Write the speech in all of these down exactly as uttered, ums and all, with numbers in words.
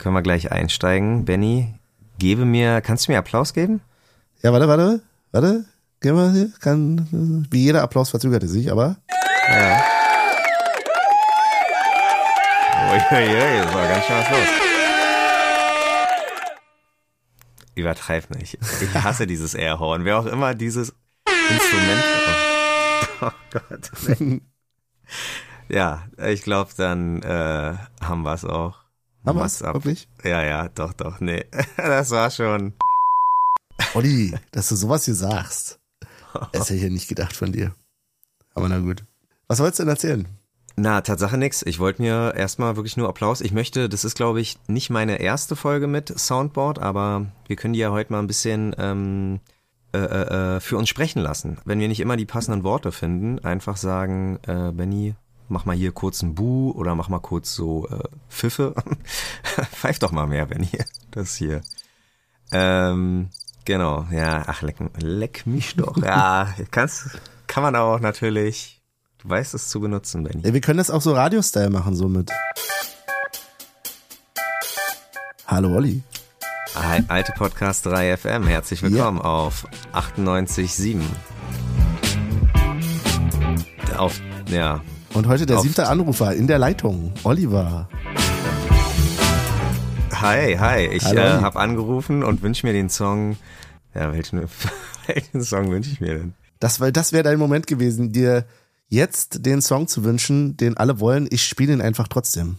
können wir gleich einsteigen. Benny, gebe mir, kannst du mir Applaus geben? Ja, warte, warte, warte. Gehen wir hier. Kann, wie jeder Applaus verzögerte sich, aber. Ja. Uiuiui, das war ganz schön was los. Übertreib nicht. Ich hasse dieses Airhorn. Wer auch immer dieses Instrument. Oh, oh Gott. Ja, ich glaube, dann äh, haben wir es auch. Haben wir es? Wirklich? Ja, ja, doch, doch. Nee, das war schon. Olli, dass du sowas hier sagst. Das hätte ich ja nicht gedacht von dir. Aber na gut. Was wolltest du denn erzählen? Na, Tatsache nix. Ich wollte mir erstmal wirklich nur Applaus. Ich möchte, das ist glaube ich nicht meine erste Folge mit Soundboard, aber wir können die ja heute mal ein bisschen ähm, äh, äh, für uns sprechen lassen. Wenn wir nicht immer die passenden Worte finden, einfach sagen, äh, Benny, mach mal hier kurz ein Bu oder mach mal kurz so äh, Pfiffe. Pfeif doch mal mehr, Benny. Das hier. Ähm, genau, ja, ach, leck, leck mich doch. Ja, kannst, kann man auch natürlich... Du weißt es zu benutzen, Benny. Ja, wir können das auch so Radio-Style machen, so mit. Hallo Olli. Alte Podcast drei F M, herzlich willkommen ja. Auf achtundneunzig Komma sieben. Auf, ja. Und heute der auf, siebte Anrufer in der Leitung, Oliver. Hi, hi, ich äh, habe angerufen und wünsche mir den Song, ja, welchen, welchen Song wünsche ich mir denn? Das, das wäre dein Moment gewesen, dir jetzt den Song zu wünschen, den alle wollen. Ich spiele ihn einfach trotzdem.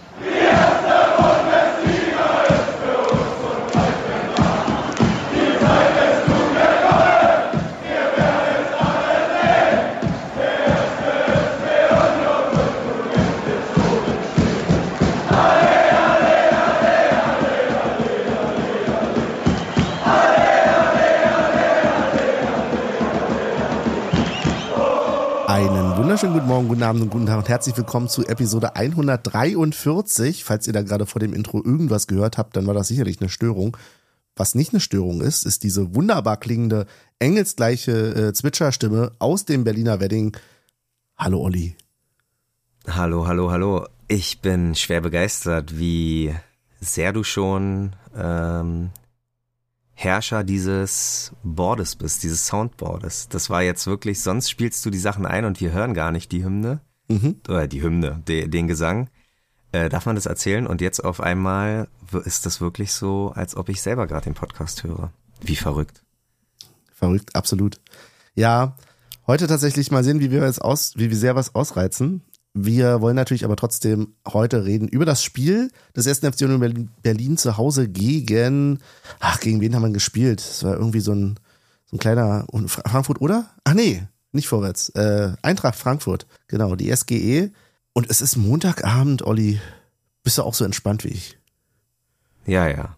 Einen wunderschönen guten Morgen, guten Abend und guten Tag und herzlich willkommen zu Episode hundertdreiundvierzig. Falls ihr da gerade vor dem Intro irgendwas gehört habt, dann war das sicherlich eine Störung. Was nicht eine Störung ist, ist diese wunderbar klingende, engelsgleiche äh, Zwitscherstimme aus dem Berliner Wedding. Hallo Olli. Hallo, hallo, hallo. Ich bin schwer begeistert, wie sehr du schon ähm, Herrscher dieses Boardes bist, dieses Soundboardes. Das war jetzt wirklich, sonst spielst du die Sachen ein und wir hören gar nicht die Hymne, mhm. oder die Hymne, de, den Gesang. Äh, darf man das erzählen? Und jetzt auf einmal ist das wirklich so, als ob ich selber gerade den Podcast höre. Wie verrückt. Verrückt, absolut. Ja, heute tatsächlich mal sehen, wie wir es aus, wie wir sehr was ausreizen. Wir wollen natürlich aber trotzdem heute reden über das Spiel des ersten F C Union Berlin zu Hause gegen, ach, gegen wen haben wir gespielt? Das war irgendwie so ein, so ein kleiner, Frankfurt, oder? Ach nee, nicht vorwärts, äh, Eintracht Frankfurt, genau, die S G E. Und es ist Montagabend, Olli. Bist du auch so entspannt wie ich? Ja, ja.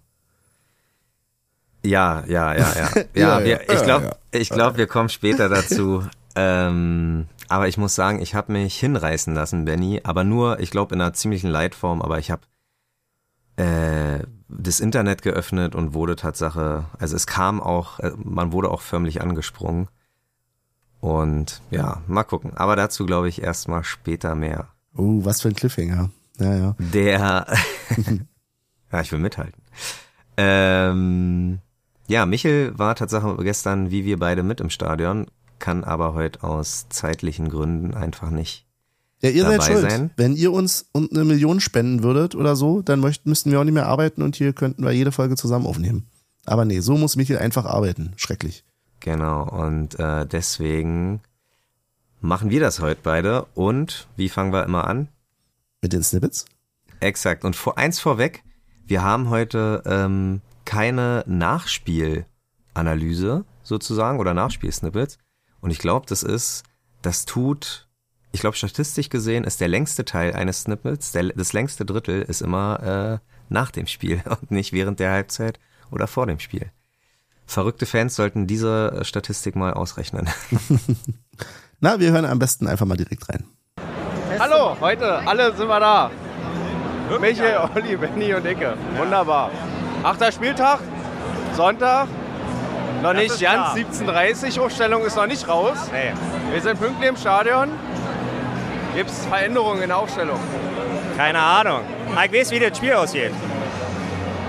Ja, ja, ja, ja. Ja, ja, wir, ich glaube, ja, ja. ich glaube, wir kommen später dazu. ähm, aber ich muss sagen, ich habe mich hinreißen lassen, Benny. Aber nur, ich glaube, in einer ziemlichen Leitform. Aber ich habe äh, das Internet geöffnet und wurde Tatsache, also es kam auch, man wurde auch förmlich angesprungen. Und ja, mal gucken. Aber dazu glaube ich erstmal später mehr. Oh, was für ein Cliffhanger. Ja, ja. Der, ja, ich will mithalten. Ähm, ja, Michel war Tatsache gestern, wie wir beide, mit im Stadion, kann aber heute aus zeitlichen Gründen einfach nicht ja, ihr dabei seid schuld. sein. Wenn ihr uns eine Million spenden würdet oder so, dann möchten, müssten wir auch nicht mehr arbeiten und hier könnten wir jede Folge zusammen aufnehmen. Aber nee, so muss Michel einfach arbeiten. Schrecklich. Genau, und äh, deswegen machen wir das heute beide. Und wie fangen wir immer an? Mit den Snippets? Exakt. Und vor eins vorweg, wir haben heute ähm, keine Nachspielanalyse sozusagen oder Nachspielsnippets. Und ich glaube, das ist, das tut, ich glaube, statistisch gesehen ist der längste Teil eines Snippets, der, das längste Drittel ist immer äh, nach dem Spiel und nicht während der Halbzeit oder vor dem Spiel. Verrückte Fans sollten diese Statistik mal ausrechnen. Na, wir hören am besten einfach mal direkt rein. Hallo, heute, alle sind wir da. Michael, Olli, Benny und Icke. Wunderbar. Achter Spieltag, Sonntag. Noch das nicht ganz, siebzehn Uhr dreißig, Aufstellung ist noch nicht raus. Nee. Wir sind pünktlich im Stadion. Gibt es Veränderungen in der Aufstellung? Keine Ahnung. Ich weiß, wie das Spiel aussieht.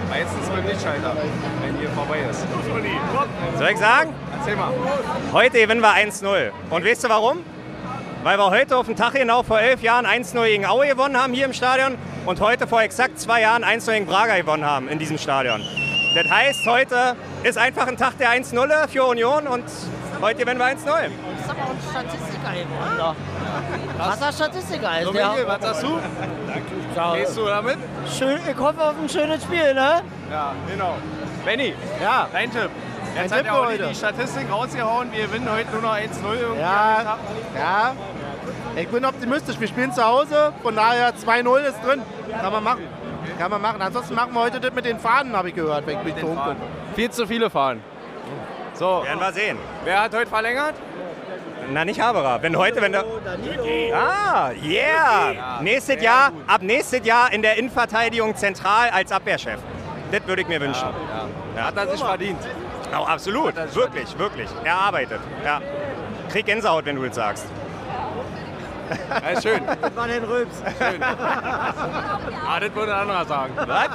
Meistens mit Lichtschalter, wenn hier vorbei ist. Soll ich sagen? Erzähl mal. Heute gewinnen wir eins null. Und weißt du warum? Weil wir heute auf den Tag genau vor elf Jahren eins null gegen Aue gewonnen haben hier im Stadion und heute vor exakt zwei Jahren eins null gegen Braga gewonnen haben in diesem Stadion. Das heißt, heute ist einfach ein Tag der eins null für Union und heute gewinnen wir eins null. Das ist aber auch ein Statistiker geworden. Krasser Statistiker. Also Dominik, was sagst du? Gehst du damit? Schön, ich hoffe auf ein schönes Spiel, ne? Ja, genau. Benni, Ja, dein Tipp. Jetzt Mein hat Tipp ja auch heute. die Statistik rausgehauen, wir gewinnen heute nur noch eins null irgendwie. Ja. am Tag. ja. Ich bin optimistisch. Wir spielen zu Hause, von daher zwei null ist drin. Kann man machen. Kann man machen. Ansonsten machen wir heute das mit den Fahnen, habe ich gehört, wenn ich mich Den so fahren. umgucke. Viel zu viele fahren. So, Werden wir sehen. wer hat heute verlängert? Na, nicht Haberer. Wenn heute, wenn der... Ah, yeah! Nächstes Jahr, ab nächstes Jahr in der Innenverteidigung zentral als Abwehrchef. Das würde ich mir wünschen. Ja. Hat er sich verdient. Oh, absolut. Wirklich, wirklich. Er arbeitet. Ja. Krieg Gänsehaut, wenn du das sagst. Ja, ist schön. Das war den Rülps. schön. Ah, das würde ein anderer sagen. Was?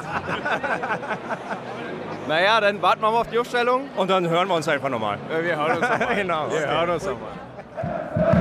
Naja, dann warten wir mal auf die Aufstellung. Und dann hören wir uns einfach nochmal. Ja, wir hören uns nochmal. Genau. Wir Okay. hören uns nochmal.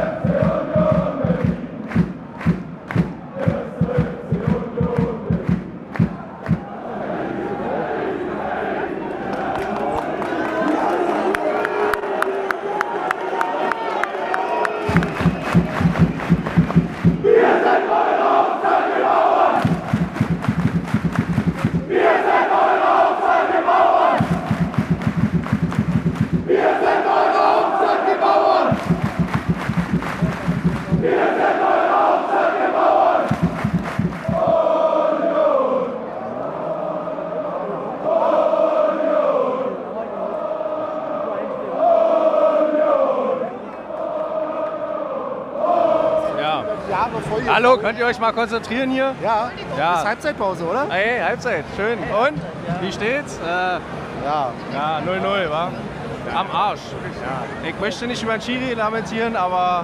Ja. Jahre voll. Hallo, könnt ihr euch mal konzentrieren hier? Ja. Ja. Ist Halbzeitpause, oder? Hey, Halbzeit, schön. Und? Wie steht's? Äh, Ja. ja, null null, wa? Am Arsch. Ja. Ich möchte nicht über den Schiri lamentieren, aber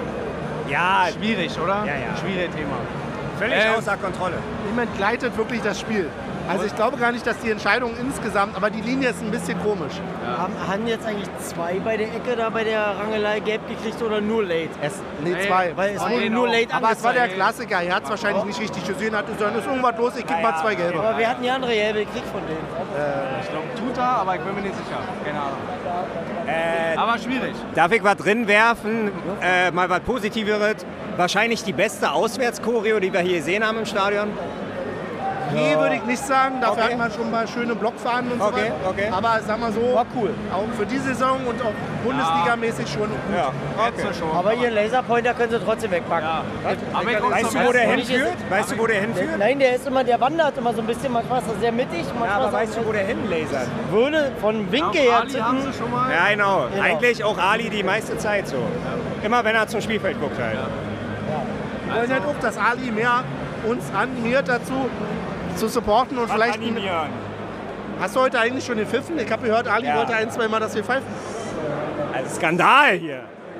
Ja, schwierig, oder? Ja, ja. Schwieriges Thema. völlig Ähm, außer Kontrolle. Ihm entgleitet wirklich das Spiel. Also ich glaube gar nicht, dass die Entscheidung insgesamt, aber die Linie ist ein bisschen komisch. Haben, haben jetzt eigentlich zwei bei der Ecke da bei der Rangelei gelb gekriegt oder nur late? Es, nee, Nee, zwei. Weil es Oh, wurde nee, nur no. late Aber es war der angezeigt. Klassiker. Er hat es wahrscheinlich nicht richtig gesehen, hat gesagt, ist irgendwas los, ich gebe Ja, mal zwei gelbe. Aber wir hatten die andere gelbe gekriegt von denen. Ich glaube, tut er, aber ich bin mir nicht sicher. Keine Ahnung. Äh, Aber schwierig. darf ich was drin werfen? Äh, mal was Positiveres. Wahrscheinlich die beste Auswärtschoreo, die wir hier gesehen haben im Stadion. Nee, würde ich nicht sagen. Dafür Okay. hat man schon mal schöne Blockfahnen und Okay, so weiter. okay. Aber sag mal so, War cool. auch für die Saison und auch Bundesligamäßig schon gut. Ja, Jetzt schon. Aber ihren Laserpointer können sie trotzdem wegpacken. ja. Aber ich guck's Weißt zum du, wo der ersten Mal. hinführt? Weißt du, wo der hinführt? Nein, der ist immer, der wandert immer so ein bisschen, manchmal ist er sehr mittig, manchmal Ja, aber ist er weißt du, wo der hinlasert? würde von Winkel Auf her Ali haben sie tippen. schon mal. Ja, genau. Genau. Eigentlich auch Ali die meiste Zeit so. Immer wenn er zum Spielfeld guckt halt. Wir wollen halt auch, dass Ali mehr uns animiert dazu, zu supporten und vielleicht... Animieren. Hast du heute eigentlich schon den Pfiffen? Ich habe gehört, Ali Ja. wollte ein, zwei Mal, dass wir pfeifen. Also Skandal hier.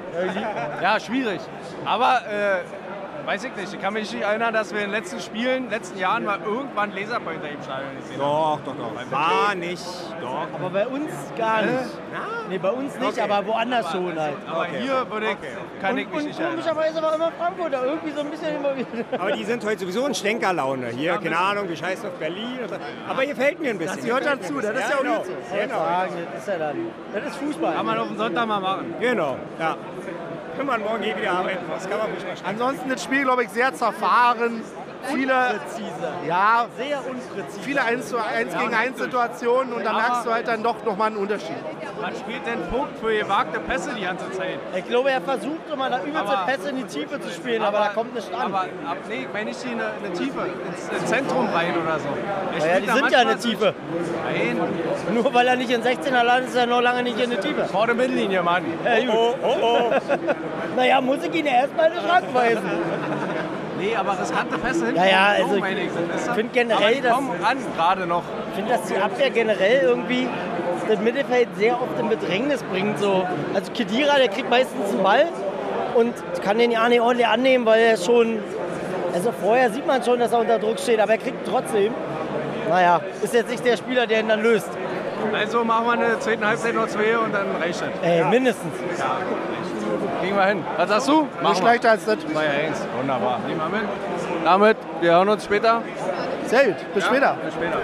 Ja, schwierig. Aber äh, weiß ich nicht. Ich kann mich nicht erinnern, dass wir in den letzten Spielen, letzten Jahren mal irgendwann Laserpointer im Stadion gesehen haben. Doch, doch, doch. War nicht. Doch. Aber bei uns gar nicht. Nee, bei uns nicht, Okay. aber woanders schon halt. Aber Okay, hier würde ich, kann ich Und, mich und nicht erinnern. komischerweise war immer Frankfurter irgendwie so ein bisschen immer wieder. Aber die sind heute sowieso in Stänkerlaune. Hier, keine Ahnung, wir scheißen auf Berlin. Und so. Aber hier fällt mir ein bisschen. Das gehört dazu, das ist ja auch genau. gut so. Genau. Sagen, das ist ja dann. Das ist Fußball. Kann man auf den Sonntag mal machen. Genau, ja. Können wir morgen eh wieder arbeiten. Das kann man ruhig mal schreiben. Ansonsten das Spiel, glaube ich, sehr zerfahren. Viele, Präzise. ja, Sehr unpräzise. viele eins zu eins gegen eins Situationen und da merkst du halt dann doch nochmal einen Unterschied. Man spielt den Vogt für gewagte Pässe die ganze Zeit. Ich glaube, er versucht immer da übelste Aber- Pässe in die Tiefe zu spielen, aber, da kommt nicht an. Aber ab, nee, wenn ich die in eine, eine Tiefe, ins, ins Zentrum rein oder so. Er ja, spielt die da sind ja in manchmal der Tiefe. Nein, Nur weil er nicht in sechzehner landet, ist er noch lange nicht in der Tiefe. vor der Mittellinie, Mann. Ja, gut. Oh, oh, oh. Naja, muss ich ihn erstmal in den Schrank weisen. Nee, aber riskante Pässe hinten. Ja, ja, so also ich meine ich, weißt du? find generell, aber die dass- kommen an, gerade noch. Ich finde, dass die Abwehr generell irgendwie das Mittelfeld sehr oft in Bedrängnis bringt. So. Also Khedira, der kriegt meistens einen Ball und kann den ja nicht ordentlich annehmen, weil er schon... Also vorher sieht man schon, dass er unter Druck steht, aber er kriegt ihn trotzdem. naja, ist jetzt nicht der Spieler, der ihn dann löst. Also machen wir eine zweite Halbzeit noch zwei und dann reicht das. Ey, ja. mindestens. Ja, kriegen wir hin. Was sagst du? Nicht schlechter als das. zwei eins. Wunderbar. Nehmen wir mit. Damit, wir hören uns später. Sehr gut. Bis ja? später. Bis später.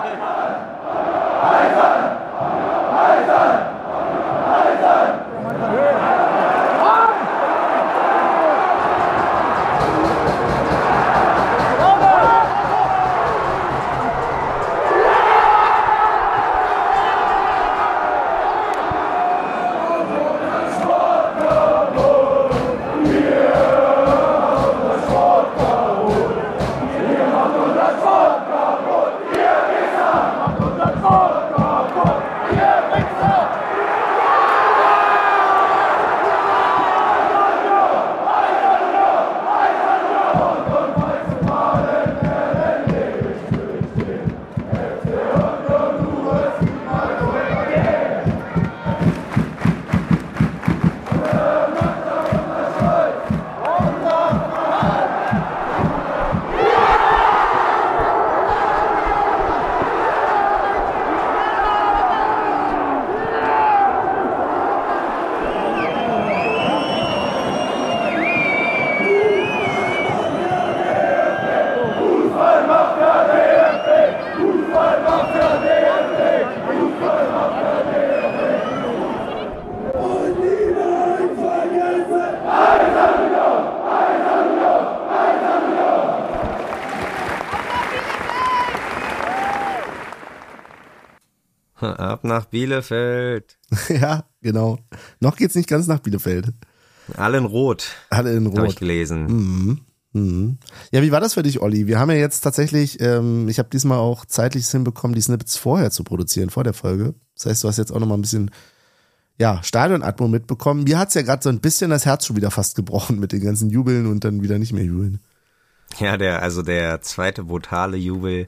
Ab nach Bielefeld. Ja, genau. Noch geht's nicht ganz nach Bielefeld. Alle in Rot. Alle in Rot. Habe ich gelesen. Mhm. Mhm. Ja, wie war das für dich, Olli? Wir haben ja jetzt tatsächlich, ähm, ich habe diesmal auch zeitlich hinbekommen, die Snippets vorher zu produzieren, vor der Folge. Das heißt, du hast jetzt auch nochmal ein bisschen, ja, Stadionatmo mitbekommen. Mir hat's ja gerade so ein bisschen das Herz schon wieder fast gebrochen mit den ganzen Jubeln und dann wieder nicht mehr jubeln. Ja, der, also der zweite brutale Jubel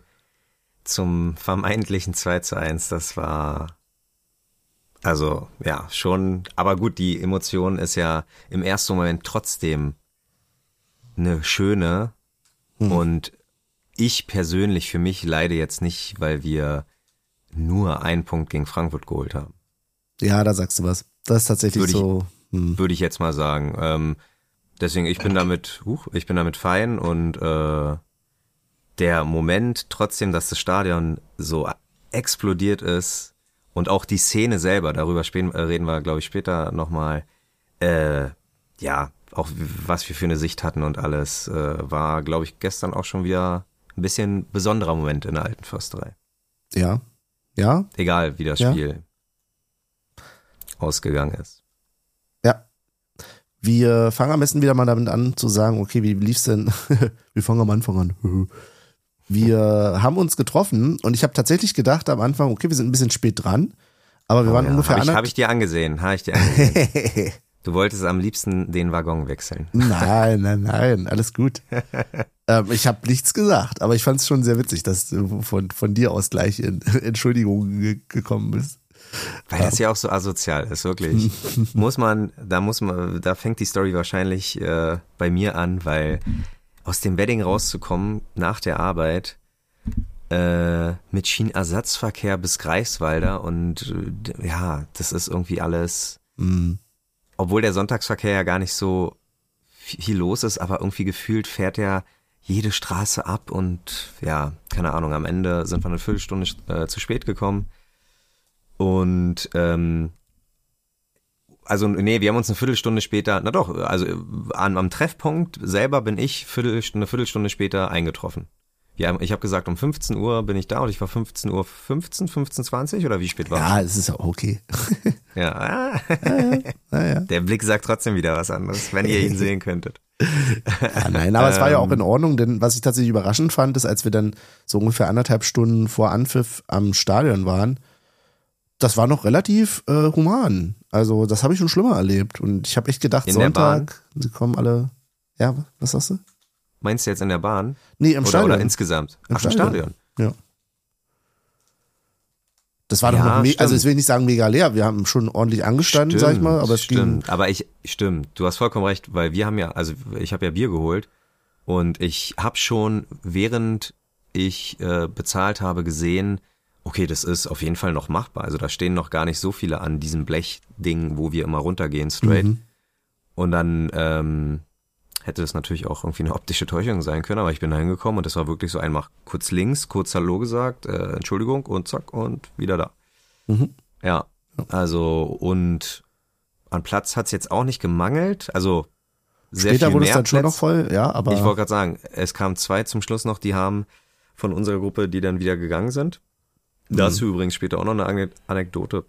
zum vermeintlichen zwei zu eins, das war, also ja, schon, aber gut, die Emotion ist ja im ersten Moment trotzdem eine schöne hm. und ich persönlich für mich leide jetzt nicht, weil wir nur einen Punkt gegen Frankfurt geholt haben. Ja, da sagst du was. Das ist tatsächlich würde so. Ich, hm. Würde ich jetzt mal sagen. Ähm, deswegen, ich bin damit, huch, ich bin damit fein und äh, der Moment trotzdem, dass das Stadion so explodiert ist und auch die Szene selber, darüber späten, äh, reden wir, glaube ich, später nochmal, äh, ja, auch was wir für eine Sicht hatten und alles, äh, war, glaube ich, gestern auch schon wieder ein bisschen besonderer Moment in der alten Försterei. Ja, ja. Egal, wie das ja. Spiel ausgegangen ist. Ja. Wir fangen am besten wieder mal damit an zu sagen, okay, wie lief's denn? Wir fangen am Anfang an. Wir haben uns getroffen und ich habe tatsächlich gedacht am Anfang, okay, wir sind ein bisschen spät dran, aber wir oh waren ja, ungefähr... Habe ich, hab ich dir angesehen, habe ich dir angesehen. Du wolltest am liebsten den Waggon wechseln. Nein, nein, nein, alles gut. ähm, ich habe nichts gesagt, aber ich fand es schon sehr witzig, dass du von, von dir aus gleich in Entschuldigung ge- gekommen bist. Weil das ja auch so asozial ist, wirklich. muss man, da muss man, da fängt die Story wahrscheinlich äh, bei mir an, weil aus dem Wedding rauszukommen nach der Arbeit äh, mit Schienenersatzverkehr bis Greifswalder und äh, ja, das ist irgendwie alles, mhm. obwohl der Sonntagsverkehr ja gar nicht so viel los ist, aber irgendwie gefühlt fährt ja jede Straße ab und ja, keine Ahnung, am Ende sind wir eine Viertelstunde äh, zu spät gekommen. Und ähm, also nee, wir haben uns eine Viertelstunde später, na doch, also an, am Treffpunkt selber bin ich Viertelstunde, eine Viertelstunde später eingetroffen. Ja, ich habe gesagt, um fünfzehn Uhr bin ich da und ich war fünfzehn Uhr fünfzehn, fünfzehn zwanzig oder wie spät war es? Ja, es ist auch okay. Ja, ah. ja, ja, ja, ja. Der Blick sagt trotzdem wieder was anderes, wenn ihr ihn sehen könntet. Ja, nein, aber es war ja auch in Ordnung, denn was ich tatsächlich überraschend fand, ist, als wir dann so ungefähr anderthalb Stunden vor Anpfiff am Stadion waren, das war noch relativ äh, human. Also das habe ich schon schlimmer erlebt. Und ich habe echt gedacht, in Sonntag, sie kommen alle, ja, was sagst du? Meinst du jetzt in der Bahn? Nee, im oder, Stadion. Oder insgesamt? Im Ach, Stadion. im Stadion. Ja. Das war ja, doch noch, me- stimmt. also ich will nicht sagen mega leer, wir haben schon ordentlich angestanden, stimmt, sag ich mal, aber es stimmt. ging. Aber ich, stimmt, du hast vollkommen recht, weil wir haben ja, also ich habe ja Bier geholt und ich habe schon während ich äh, bezahlt habe, gesehen, okay, das ist auf jeden Fall noch machbar. Also da stehen noch gar nicht so viele an diesem Blechding, wo wir immer runtergehen, straight. Mhm. Und dann ähm, hätte das natürlich auch irgendwie eine optische Täuschung sein können, aber ich bin da hingekommen und das war wirklich so einmal kurz links, kurz Hallo gesagt, äh, Entschuldigung und zack und wieder da. Mhm. Ja, also und an Platz hat's jetzt auch nicht gemangelt, also sehr Später viel wurde es mehr dann schon noch Plätze. voll, ja, aber. Ich wollte gerade sagen, es kamen zwei zum Schluss noch, die haben von unserer Gruppe, die dann wieder gegangen sind. Dazu übrigens später auch noch eine Ane- Anekdote.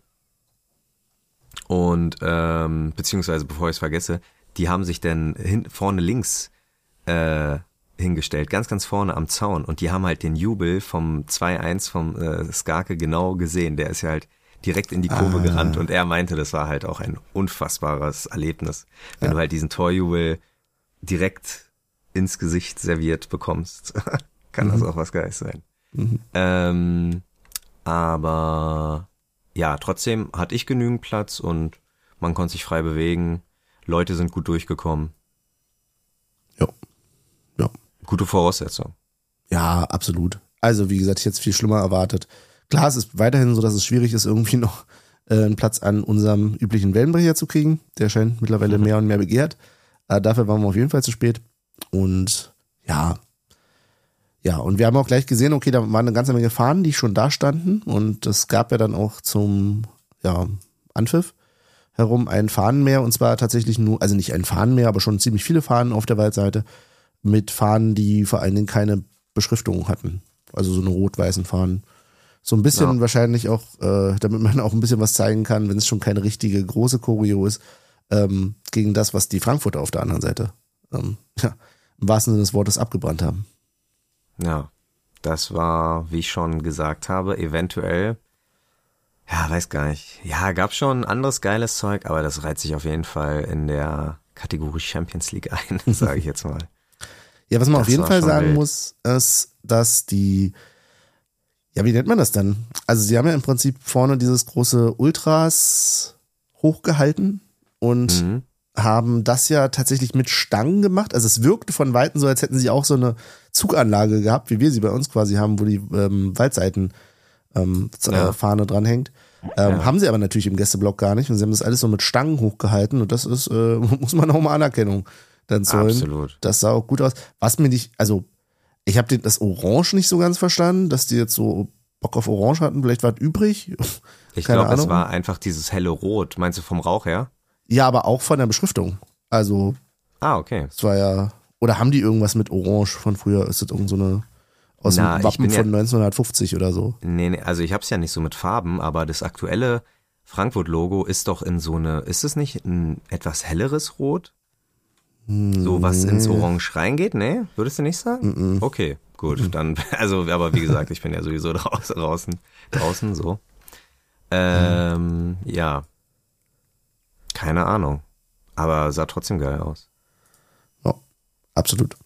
Und, ähm, beziehungsweise bevor ich es vergesse, die haben sich dann hin, vorne links äh, hingestellt, ganz, ganz vorne am Zaun. Und die haben halt den Jubel vom zwei eins vom äh, Skarke genau gesehen. Der ist ja halt direkt in die Kurve Ah. gerannt und er meinte, das war halt auch ein unfassbares Erlebnis, wenn Ja. du halt diesen Torjubel direkt ins Gesicht serviert bekommst. Kann das auch was Geiles sein. Mhm. Ähm, aber ja, trotzdem hatte ich genügend Platz und man konnte sich frei bewegen. Leute sind gut durchgekommen. Ja. Ja. Gute Voraussetzung. Ja, absolut. Also, wie gesagt, ich hätte es viel schlimmer erwartet. Klar, es ist weiterhin so, dass es schwierig ist, irgendwie noch äh, einen Platz an unserem üblichen Wellenbrecher zu kriegen. Der scheint mittlerweile mehr und mehr begehrt. Äh, dafür waren wir auf jeden Fall zu spät. Und ja, ja, und wir haben auch gleich gesehen, okay, da waren eine ganze Menge Fahnen, die schon da standen. Und es gab ja dann auch zum ja, Anpfiff herum ein Fahnenmeer. Und zwar tatsächlich nur, also nicht ein Fahnenmeer, aber schon ziemlich viele Fahnen auf der Waldseite. Mit Fahnen, die vor allen Dingen keine Beschriftung hatten. Also so eine rot-weißen Fahnen. So ein bisschen Ja. wahrscheinlich auch, äh, damit man auch ein bisschen was zeigen kann, wenn es schon keine richtige große Choreo ist, ähm, gegen das, was die Frankfurter auf der anderen Seite ähm, ja, im wahrsten Sinne des Wortes abgebrannt haben. Ja, das war, wie ich schon gesagt habe, eventuell, ja, weiß gar nicht. Ja, gab schon anderes geiles Zeug, aber das reiht sich auf jeden Fall in der Kategorie Champions League ein, sage ich jetzt mal. Ja, was man Das auf jeden war Fall schon sagen wild. muss, ist, dass die, ja, wie nennt man das denn? Also sie haben ja im Prinzip vorne dieses große Ultras hochgehalten und Mhm. haben das ja tatsächlich mit Stangen gemacht. Also es wirkte von Weitem so, als hätten sie auch so eine Zuganlage gehabt, wie wir sie bei uns quasi haben, wo die ähm, Waldseiten ähm, Ja. äh, Fahne dranhängt. Ähm, Ja. Haben sie aber natürlich im Gästeblock gar nicht und sie haben das alles so mit Stangen hochgehalten und das ist, äh, muss man auch mal Anerkennung dann zollen. Absolut. Das sah auch gut aus. Was mir nicht, also ich habe das Orange nicht so ganz verstanden, dass die jetzt so Bock auf Orange hatten. Vielleicht war es übrig. Ich Keine glaube, es Ahnung. war einfach dieses helle Rot. Meinst du vom Rauch her? Ja, aber auch von der Beschriftung. Also Ah, okay. es war ja, oder haben die irgendwas mit Orange von früher? Ist das irgend so eine aus Na, dem ich Wappen bin ja- von neunzehnhundertfünfzig oder so? Nee, nee, also ich hab's ja nicht so mit Farben, aber das aktuelle Frankfurt-Logo ist doch in so eine, ist es nicht ein etwas helleres Rot? So was ins Orange reingeht? Nee, würdest du nicht sagen? Okay, gut, dann, also, aber wie gesagt, ich bin ja sowieso draußen, draußen, draußen so. Ähm, ja. Keine Ahnung. Aber sah trotzdem geil aus. Ja, absolut.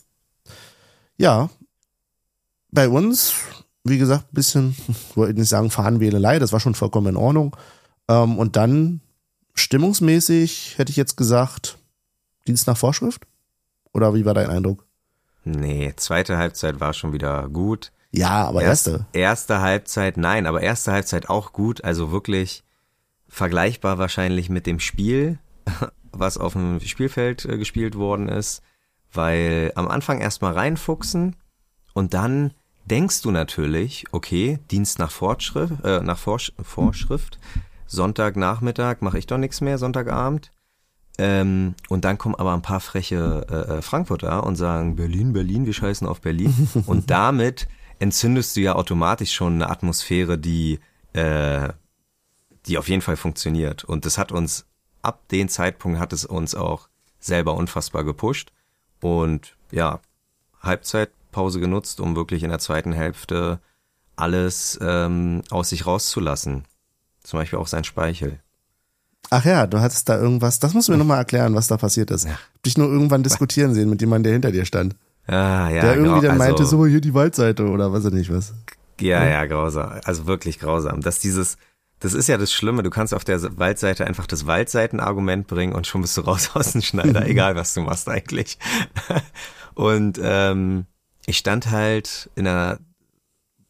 Ja, bei uns, wie gesagt, ein bisschen, wollte ich nicht sagen Fahnenwählelei, das war schon vollkommen in Ordnung. Ähm, und dann stimmungsmäßig hätte ich jetzt gesagt, Dienst nach Vorschrift? Oder wie war dein Eindruck? Nee, zweite Halbzeit war schon wieder gut. Ja, aber erste. Erste Halbzeit, nein, aber erste Halbzeit auch gut. Also wirklich vergleichbar wahrscheinlich mit dem Spiel, was auf dem Spielfeld äh, gespielt worden ist. Weil am Anfang erstmal reinfuchsen und dann denkst du natürlich, okay, Dienst nach Fortschrift, äh, nach Vorsch- Vorschrift, Sonntagnachmittag mache ich doch nichts mehr, Sonntagabend. Ähm, und dann kommen aber ein paar freche äh, Frankfurter und sagen, Berlin, Berlin, wir scheißen auf Berlin. Und damit entzündest du ja automatisch schon eine Atmosphäre, die, äh, die auf jeden Fall funktioniert. Und das hat uns, ab dem Zeitpunkt hat es uns auch selber unfassbar gepusht. Und ja, Halbzeitpause genutzt, um wirklich in der zweiten Hälfte alles ähm, aus sich rauszulassen. Zum Beispiel auch sein Speichel. Ach ja, du hattest da irgendwas, das musst du mir nochmal erklären, was da passiert ist. Ich hab dich nur irgendwann diskutieren sehen mit jemandem, der hinter dir stand. Ah, ja, der irgendwie grau- dann meinte, also, so hier die Waldseite oder was weiß ich nicht was. Ja, ja, grausam. Also wirklich grausam. Dass dieses, das ist ja das Schlimme, du kannst auf der Waldseite einfach das Waldseitenargument bringen und schon bist du raus aus dem Schneider, egal was du machst eigentlich. Und ähm, ich stand halt in einer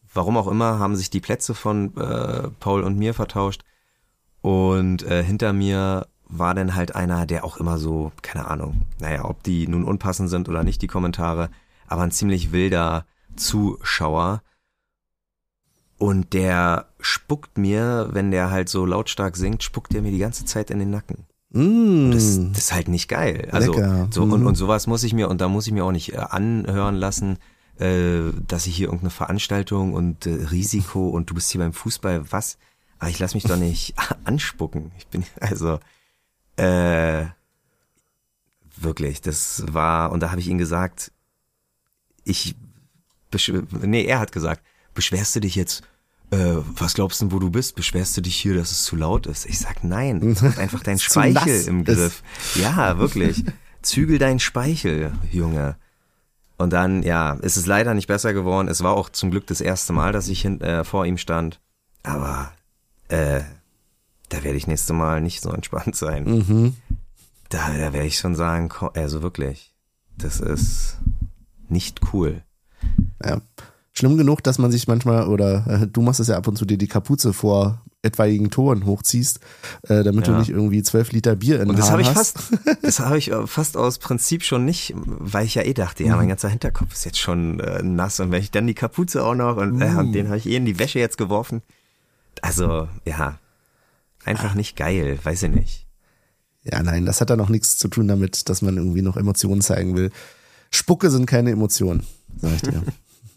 warum auch immer, haben sich die Plätze von äh, Paul und mir vertauscht. Und äh, hinter mir war dann halt einer, der auch immer so, keine Ahnung, naja, ob die nun unpassend sind oder nicht, die Kommentare, aber ein ziemlich wilder Zuschauer. Und der spuckt mir, wenn der halt so lautstark singt, spuckt der mir die ganze Zeit in den Nacken. Mm. Das, das ist halt nicht geil. Also Lecker. so Mm. und, und sowas muss ich mir, und da muss ich mir auch nicht äh, anhören lassen, äh, dass ich hier irgendeine Veranstaltung und äh, Risiko und du bist hier beim Fußball, was? Aber ich lass mich doch nicht anspucken. Ich bin, also, äh, wirklich, das war, und da habe ich ihm gesagt, ich, besch- nee, er hat gesagt, beschwerst du dich jetzt, äh, was glaubst du, wo du bist? Beschwerst du dich hier, dass es zu laut ist? Ich sag, nein, du hast einfach deinen Zu nass Speichel im Griff. Ja, wirklich. Zügel deinen Speichel, Junge. Und dann, ja, ist es leider nicht besser geworden. Es war auch zum Glück das erste Mal, dass ich hin, äh, vor ihm stand. Aber, äh, da werde ich nächstes Mal nicht so entspannt sein. Mhm. Da, da werde ich schon sagen, ko- also wirklich, das ist nicht cool. Ja. Schlimm genug, dass man sich manchmal, oder äh, du machst es ja ab und zu, dir die Kapuze vor etwaigen Toren hochziehst, äh, damit Ja. du nicht irgendwie zwölf Liter Bier in Und den das Haaren habe ich hast. fast, das habe ich äh, fast aus Prinzip schon nicht, weil ich ja eh dachte, ja, Mhm. mein ganzer Hinterkopf ist jetzt schon äh, nass und wenn ich dann die Kapuze auch noch und, äh, und den habe ich eh in die Wäsche jetzt geworfen. Also, ja, einfach nicht geil, weiß ich nicht. Ja, nein, das hat dann auch nichts zu tun damit, dass man irgendwie noch Emotionen zeigen will. Spucke sind keine Emotionen, sag ich dir.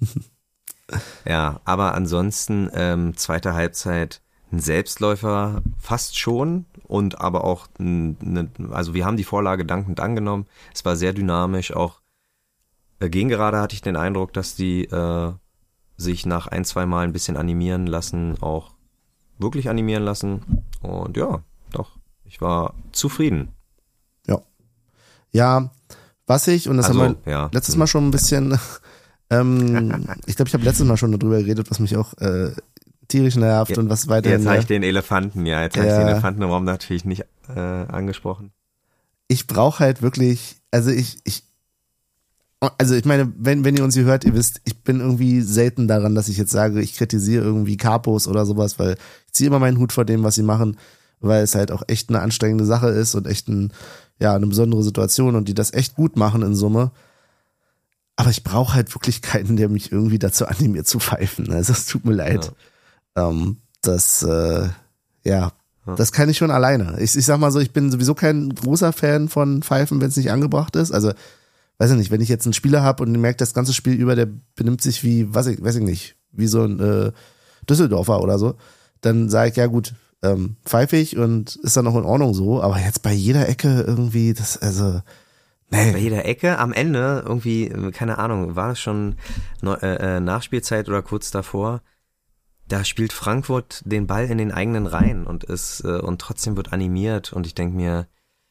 Ja, aber ansonsten, ähm, zweite Halbzeit, ein Selbstläufer fast schon und aber auch, ein, ne, also wir haben die Vorlage dankend angenommen. Es war sehr dynamisch, auch äh, Gegengerade hatte ich den Eindruck, dass die äh, sich nach ein, zwei Mal ein bisschen animieren lassen, auch wirklich animieren lassen. Und ja, doch, ich war zufrieden. Ja. Ja, was ich, und das Also, haben wir ja. letztes Mal schon ein bisschen, ähm, ich glaube, ich habe letztes Mal schon darüber geredet, was mich auch äh, tierisch nervt Ja, und was weiterhin. Jetzt habe ich den Elefanten, ja, jetzt habe ich Ja. den Elefanten im Raum natürlich nicht äh, angesprochen. Ich brauche halt wirklich, also ich, ich, also ich meine, wenn, wenn ihr uns hier hört, ihr wisst, ich bin irgendwie selten daran, dass ich jetzt sage, ich kritisiere irgendwie Capos oder sowas, weil ich ziehe immer meinen Hut vor dem, was sie machen, weil es halt auch echt eine anstrengende Sache ist und echt ein, ja, eine besondere Situation und die das echt gut machen in Summe. Aber ich brauche halt wirklich keinen, der mich irgendwie dazu animiert zu pfeifen. Also es tut mir leid. Ja. Ähm, das, äh, ja, Ja. das kann ich schon alleine. Ich, ich sag mal so, ich bin sowieso kein großer Fan von Pfeifen, wenn es nicht angebracht ist. Also, weiß ich nicht, wenn ich jetzt einen Spieler habe und merke das ganze Spiel über, der benimmt sich wie, weiß ich, weiß ich nicht, wie so ein äh, Düsseldorfer oder so, dann sage ich, ja gut, ähm, pfeife ich und ist dann auch in Ordnung so. Aber jetzt bei jeder Ecke irgendwie, das, also, Bei nee. jeder Ecke, am Ende irgendwie, keine Ahnung, war das schon Neu- äh, Nachspielzeit oder kurz davor, da spielt Frankfurt den Ball in den eigenen Reihen und ist äh, und trotzdem wird animiert und ich denke mir,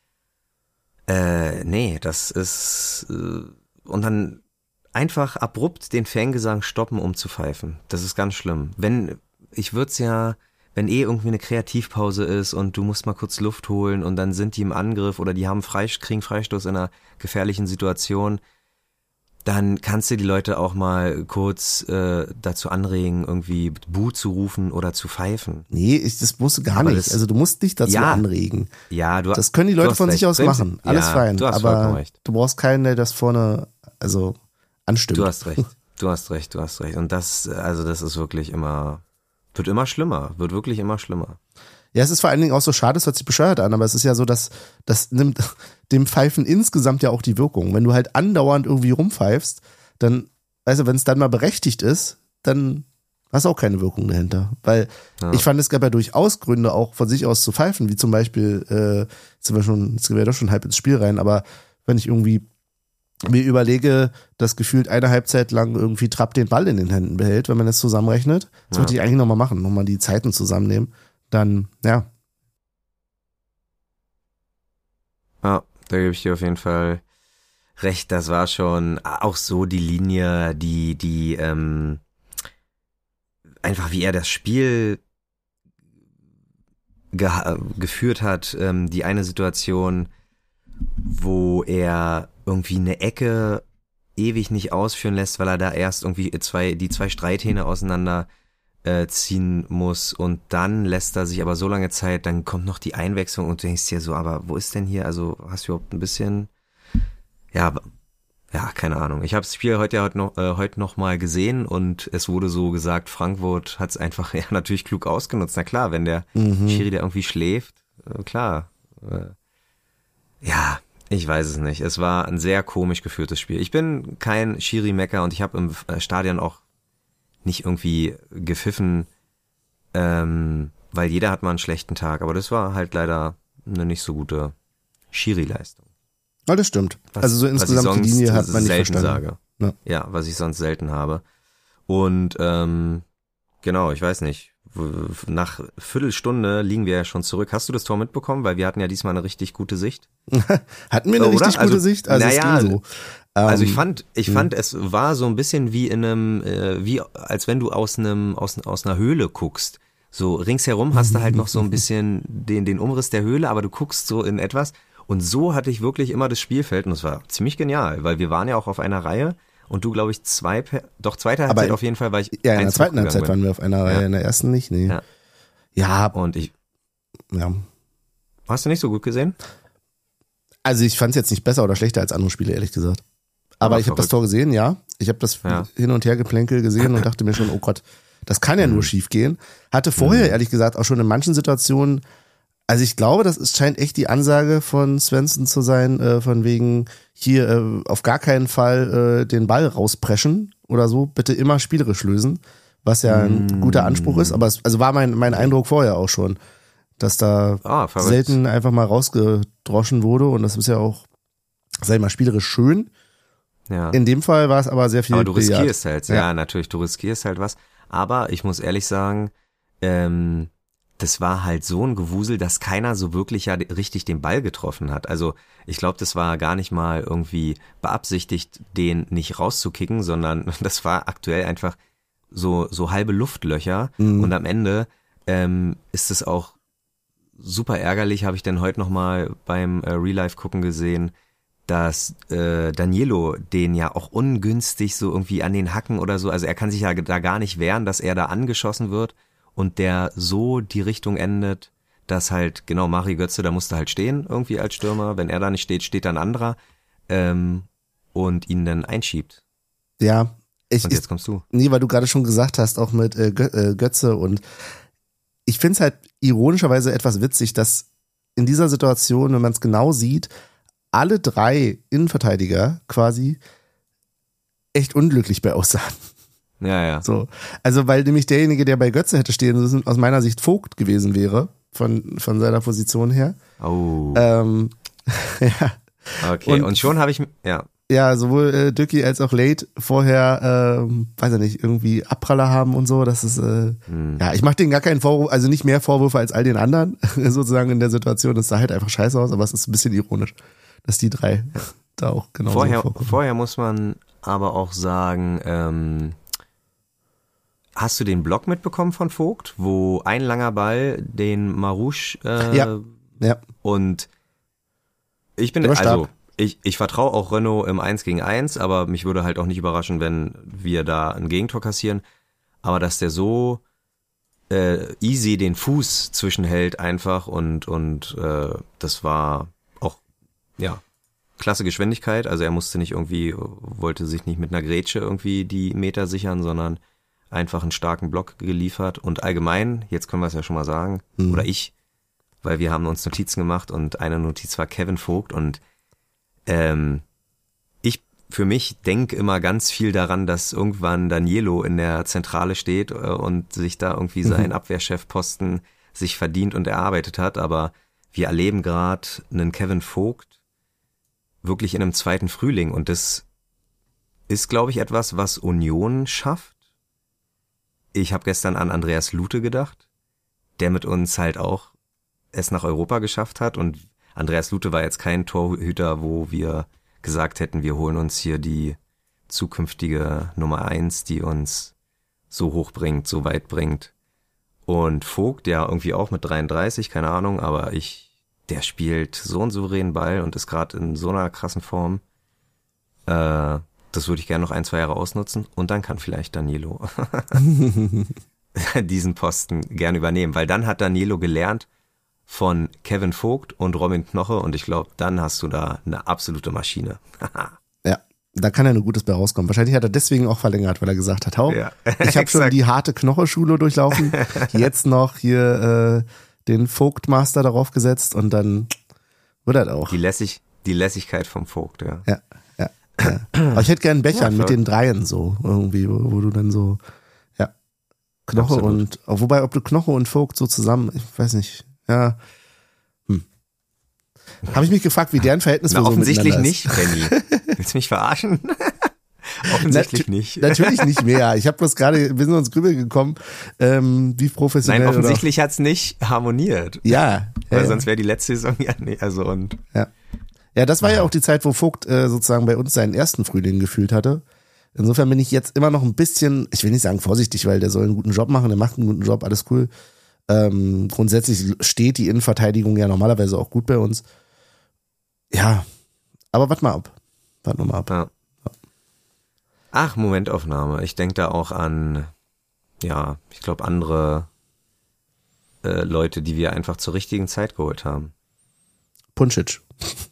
äh, nee, das ist äh, und dann einfach abrupt den Fangesang stoppen, um zu pfeifen. Das ist ganz schlimm. Wenn, ich würde es ja, wenn eh irgendwie eine Kreativpause ist und du musst mal kurz Luft holen und dann sind die im Angriff oder die haben Freist- kriegen Freistoß in einer gefährlichen Situation, dann kannst du die Leute auch mal kurz äh, dazu anregen, irgendwie Buh zu rufen oder zu pfeifen. Nee, ich, das musst du gar Aber nicht. das- Also du musst dich dazu Ja. anregen. Ja, du Das können die du Leute hast von sich recht. aus Prinzip- machen. Alles ja, fein. Du hast vollkommen Aber recht. du brauchst keinen, der das vorne, also anstimmt. Du hast recht. Du hast recht, du hast recht. Und das, also das ist wirklich immer, wird immer schlimmer, wird wirklich immer schlimmer. Ja, es ist vor allen Dingen auch so schade, es hört sich bescheuert an, aber es ist ja so, dass das nimmt dem Pfeifen insgesamt ja auch die Wirkung. Wenn du halt andauernd irgendwie rumpfeifst, dann, weißt du, wenn es dann mal berechtigt ist, dann hast du auch keine Wirkung dahinter. Weil Ja. ich fand, es gab ja durchaus Gründe, auch von sich aus zu pfeifen, wie zum Beispiel, äh, jetzt sind wir schon, jetzt sind wir ja doch schon halb ins Spiel rein, aber wenn ich irgendwie mir überlege, dass gefühlt eine Halbzeit lang irgendwie Trapp den Ball in den Händen behält, wenn man das zusammenrechnet, das Ja. wollte ich eigentlich nochmal machen, nochmal die Zeiten zusammennehmen, dann, ja, Ja, da gebe ich dir auf jeden Fall recht. Das war schon auch so die Linie, die, die, ähm, einfach wie er das Spiel ge- geführt hat. Ähm, die eine Situation, wo er irgendwie eine Ecke ewig nicht ausführen lässt, weil er da erst irgendwie zwei, die zwei Streithähne auseinander äh, ziehen muss und dann lässt er sich aber so lange Zeit, dann kommt noch die Einwechslung und du denkst dir so, aber wo ist denn hier, also hast du überhaupt ein bisschen, ja, ja, keine Ahnung. Ich habe das Spiel heute ja heute noch, äh, heute noch mal gesehen und es wurde so gesagt, Frankfurt hat es einfach ja natürlich klug ausgenutzt. Na klar, wenn der Mhm. Schiri, der irgendwie schläft, äh, klar. Äh, ja, ich weiß es nicht. Es war ein sehr komisch geführtes Spiel. Ich bin kein Schiri-Mecker und ich habe im äh, Stadion auch nicht irgendwie gepfiffen, ähm, weil jeder hat mal einen schlechten Tag. Aber das war halt leider eine nicht so gute Schiri-Leistung. Ja, das stimmt. Was, also so was ich insgesamt die sonst Linie hat man nicht selten verstanden. sage. Ja. Ja, was ich sonst selten habe. Und ähm, genau, ich weiß nicht. w- Nach Viertelstunde liegen wir ja schon zurück. Hast du das Tor mitbekommen? Weil wir hatten ja diesmal eine richtig gute Sicht. Hatten wir eine Oder? richtig Also, gute Sicht? Also naja, es ging so. Also ich Ähm, fand, ich mh. fand, es war so ein bisschen wie in einem, äh, wie als wenn du aus einem, aus, aus einer Höhle guckst. So ringsherum hast du halt noch so ein bisschen den, den Umriss der Höhle, aber du guckst so in etwas. Und so hatte ich wirklich immer das Spielfeld und es war ziemlich genial, weil wir waren ja auch auf einer Reihe und du, glaube ich, zwei, per, doch zweite Halbzeit in- auf jeden Fall, weil ich Ja, in der eins zweiten Halbzeit zurückgegangen waren wir auf einer Reihe, Ja. in der ersten nicht, nee. Ja. Ja, bin. Und ich, ja. hast du nicht so gut gesehen? Also ich fand es jetzt nicht besser oder schlechter als andere Spiele, ehrlich gesagt. Aber, Aber ich habe das verrückt. Tor gesehen, ja. Ich habe das Ja. Hin- und Hergeplänkel gesehen und dachte mir schon, oh Gott, das kann ja nur schief gehen. Hatte vorher, Mhm. ehrlich gesagt, auch schon in manchen Situationen, also ich glaube, das ist, scheint echt die Ansage von Svensson zu sein, äh, von wegen hier äh, auf gar keinen Fall äh, den Ball rauspreschen oder so, bitte immer spielerisch lösen, was ja ein Mhm. guter Anspruch ist. Aber es also war mein, mein Eindruck vorher auch schon, dass da Ah, verrückt. selten einfach mal rausgedroschen wurde und das ist ja auch, sag ich mal, spielerisch schön. Ja. In dem Fall war es aber sehr viel Aber du Billard. riskierst halt, ja. Ja. natürlich, du riskierst halt was. Aber ich muss ehrlich sagen, ähm, das war halt so ein Gewusel, dass keiner so wirklich ja richtig den Ball getroffen hat. Also ich glaube, das war gar nicht mal irgendwie beabsichtigt, den nicht rauszukicken, sondern das war aktuell einfach so so halbe Luftlöcher. Mhm. Und am Ende ähm, ist es auch super ärgerlich, habe ich dann heute nochmal beim äh, Real-Life gucken gesehen, dass äh, Danilo den ja auch ungünstig so irgendwie an den Hacken oder so, also er kann sich ja da gar nicht wehren, dass er da angeschossen wird und der so die Richtung endet, dass halt, genau, Mari Götze, da musste halt stehen irgendwie als Stürmer, wenn er da nicht steht, steht da ein anderer ähm, und ihn dann einschiebt. Ja, ich, Und ich jetzt kommst du. nee, weil du gerade schon gesagt hast, auch mit äh, Gö äh, Götze und ich finde es halt ironischerweise etwas witzig, dass in dieser Situation, wenn man es genau sieht, alle drei Innenverteidiger quasi echt unglücklich bei aussahen. Ja, ja. So. Also, weil nämlich derjenige, der bei Götze hätte stehen müssen, aus meiner Sicht Vogt gewesen wäre, von, von seiner Position her. Oh, Ähm, ja. okay. und- Und, schon habe ich, ja, Ja, sowohl äh, Dücki als auch Late vorher, ähm, weiß ich nicht, irgendwie Abpraller haben und so. Das ist, äh, hm. ja, ich mache denen gar keinen Vorwurf, also nicht mehr Vorwürfe als all den anderen, sozusagen in der Situation. Das sah halt einfach scheiße aus, aber es ist ein bisschen ironisch, dass die drei da auch genau vorher, so vorkommen. vorher muss man aber auch sagen, ähm, hast du den Block mitbekommen von Vogt, wo ein langer Ball den Marouche äh, Ja. Ja, und ich bin, Der war stark. also ich, ich vertraue auch Renault im eins gegen eins, aber mich würde halt auch nicht überraschen, wenn wir da ein Gegentor kassieren. Aber dass der so äh, easy den Fuß zwischenhält einfach und, und äh, das war auch, ja, klasse Geschwindigkeit. Also er musste nicht irgendwie, wollte sich nicht mit einer Grätsche irgendwie die Meter sichern, sondern einfach einen starken Block geliefert. Und allgemein, jetzt können wir es ja schon mal sagen, Mhm. oder ich, weil wir haben uns Notizen gemacht und eine Notiz war Kevin Vogt und ähm, ich für mich denke immer ganz viel daran, dass irgendwann Danilo in der Zentrale steht äh, und sich da irgendwie Mhm. seinen Abwehrchefposten sich verdient und erarbeitet hat, aber wir erleben gerade einen Kevin Vogt wirklich in einem zweiten Frühling und das ist, glaube ich, etwas, was Union schafft. Ich habe gestern an Andreas Lute gedacht, der mit uns halt auch es nach Europa geschafft hat und Andreas Lute war jetzt kein Torhüter, wo wir gesagt hätten, wir holen uns hier die zukünftige Nummer eins, die uns so hoch bringt, so weit bringt. Und Vogt, der irgendwie auch mit dreiunddreißig, keine Ahnung, aber ich, der spielt so einen souveränen Ball und ist gerade in so einer krassen Form. Äh, das würde ich gerne noch ein, zwei Jahre ausnutzen und dann kann vielleicht Danilo diesen Posten gerne übernehmen, weil dann hat Danilo gelernt von Kevin Vogt und Robin Knoche und ich glaube, dann hast du da eine absolute Maschine. Ja, da kann ja nur Gutes bei rauskommen. Wahrscheinlich hat er deswegen auch verlängert, weil er gesagt hat, hau, Ja, ich habe schon die harte Knoche-Schule durchlaufen, jetzt noch hier äh, den Vogt-Master darauf gesetzt und dann wird er auch. Die, Lässig, die Lässigkeit vom Vogt, ja. Ja, ja, ja. Aber ich hätte gern Bechern Ja, mit den Dreien so irgendwie, wo, wo du dann so, ja, Knoche Absolut. und, wobei, ob du Knoche und Vogt so zusammen, ich weiß nicht, ja, hm. Habe ich mich gefragt, wie deren Verhältnis Na, wohl so offensichtlich miteinander ist. nicht, Benny. Willst du mich verarschen? Offensichtlich Natu- nicht. Natürlich nicht mehr. Ich habe bloß gerade, wir sind uns Grübel gekommen, ähm, wie professionell. Nein, offensichtlich hat's nicht harmoniert. Oder, ja. Weil ja, sonst wäre die letzte Saison ja nicht, also und. ja. Ja, das war ja auch die Zeit, wo Vogt äh, sozusagen bei uns seinen ersten Frühling gefühlt hatte. Insofern bin ich jetzt immer noch ein bisschen, ich will nicht sagen vorsichtig, weil der soll einen guten Job machen, der macht einen guten Job, alles cool. Ähm, grundsätzlich steht die Innenverteidigung ja normalerweise auch gut bei uns. Ja, aber warte mal ab. Warte mal ab. Ja. Ach, Momentaufnahme. Ich denke da auch an, ja, ich glaube andere äh, Leute, die wir einfach zur richtigen Zeit geholt haben. Puncic.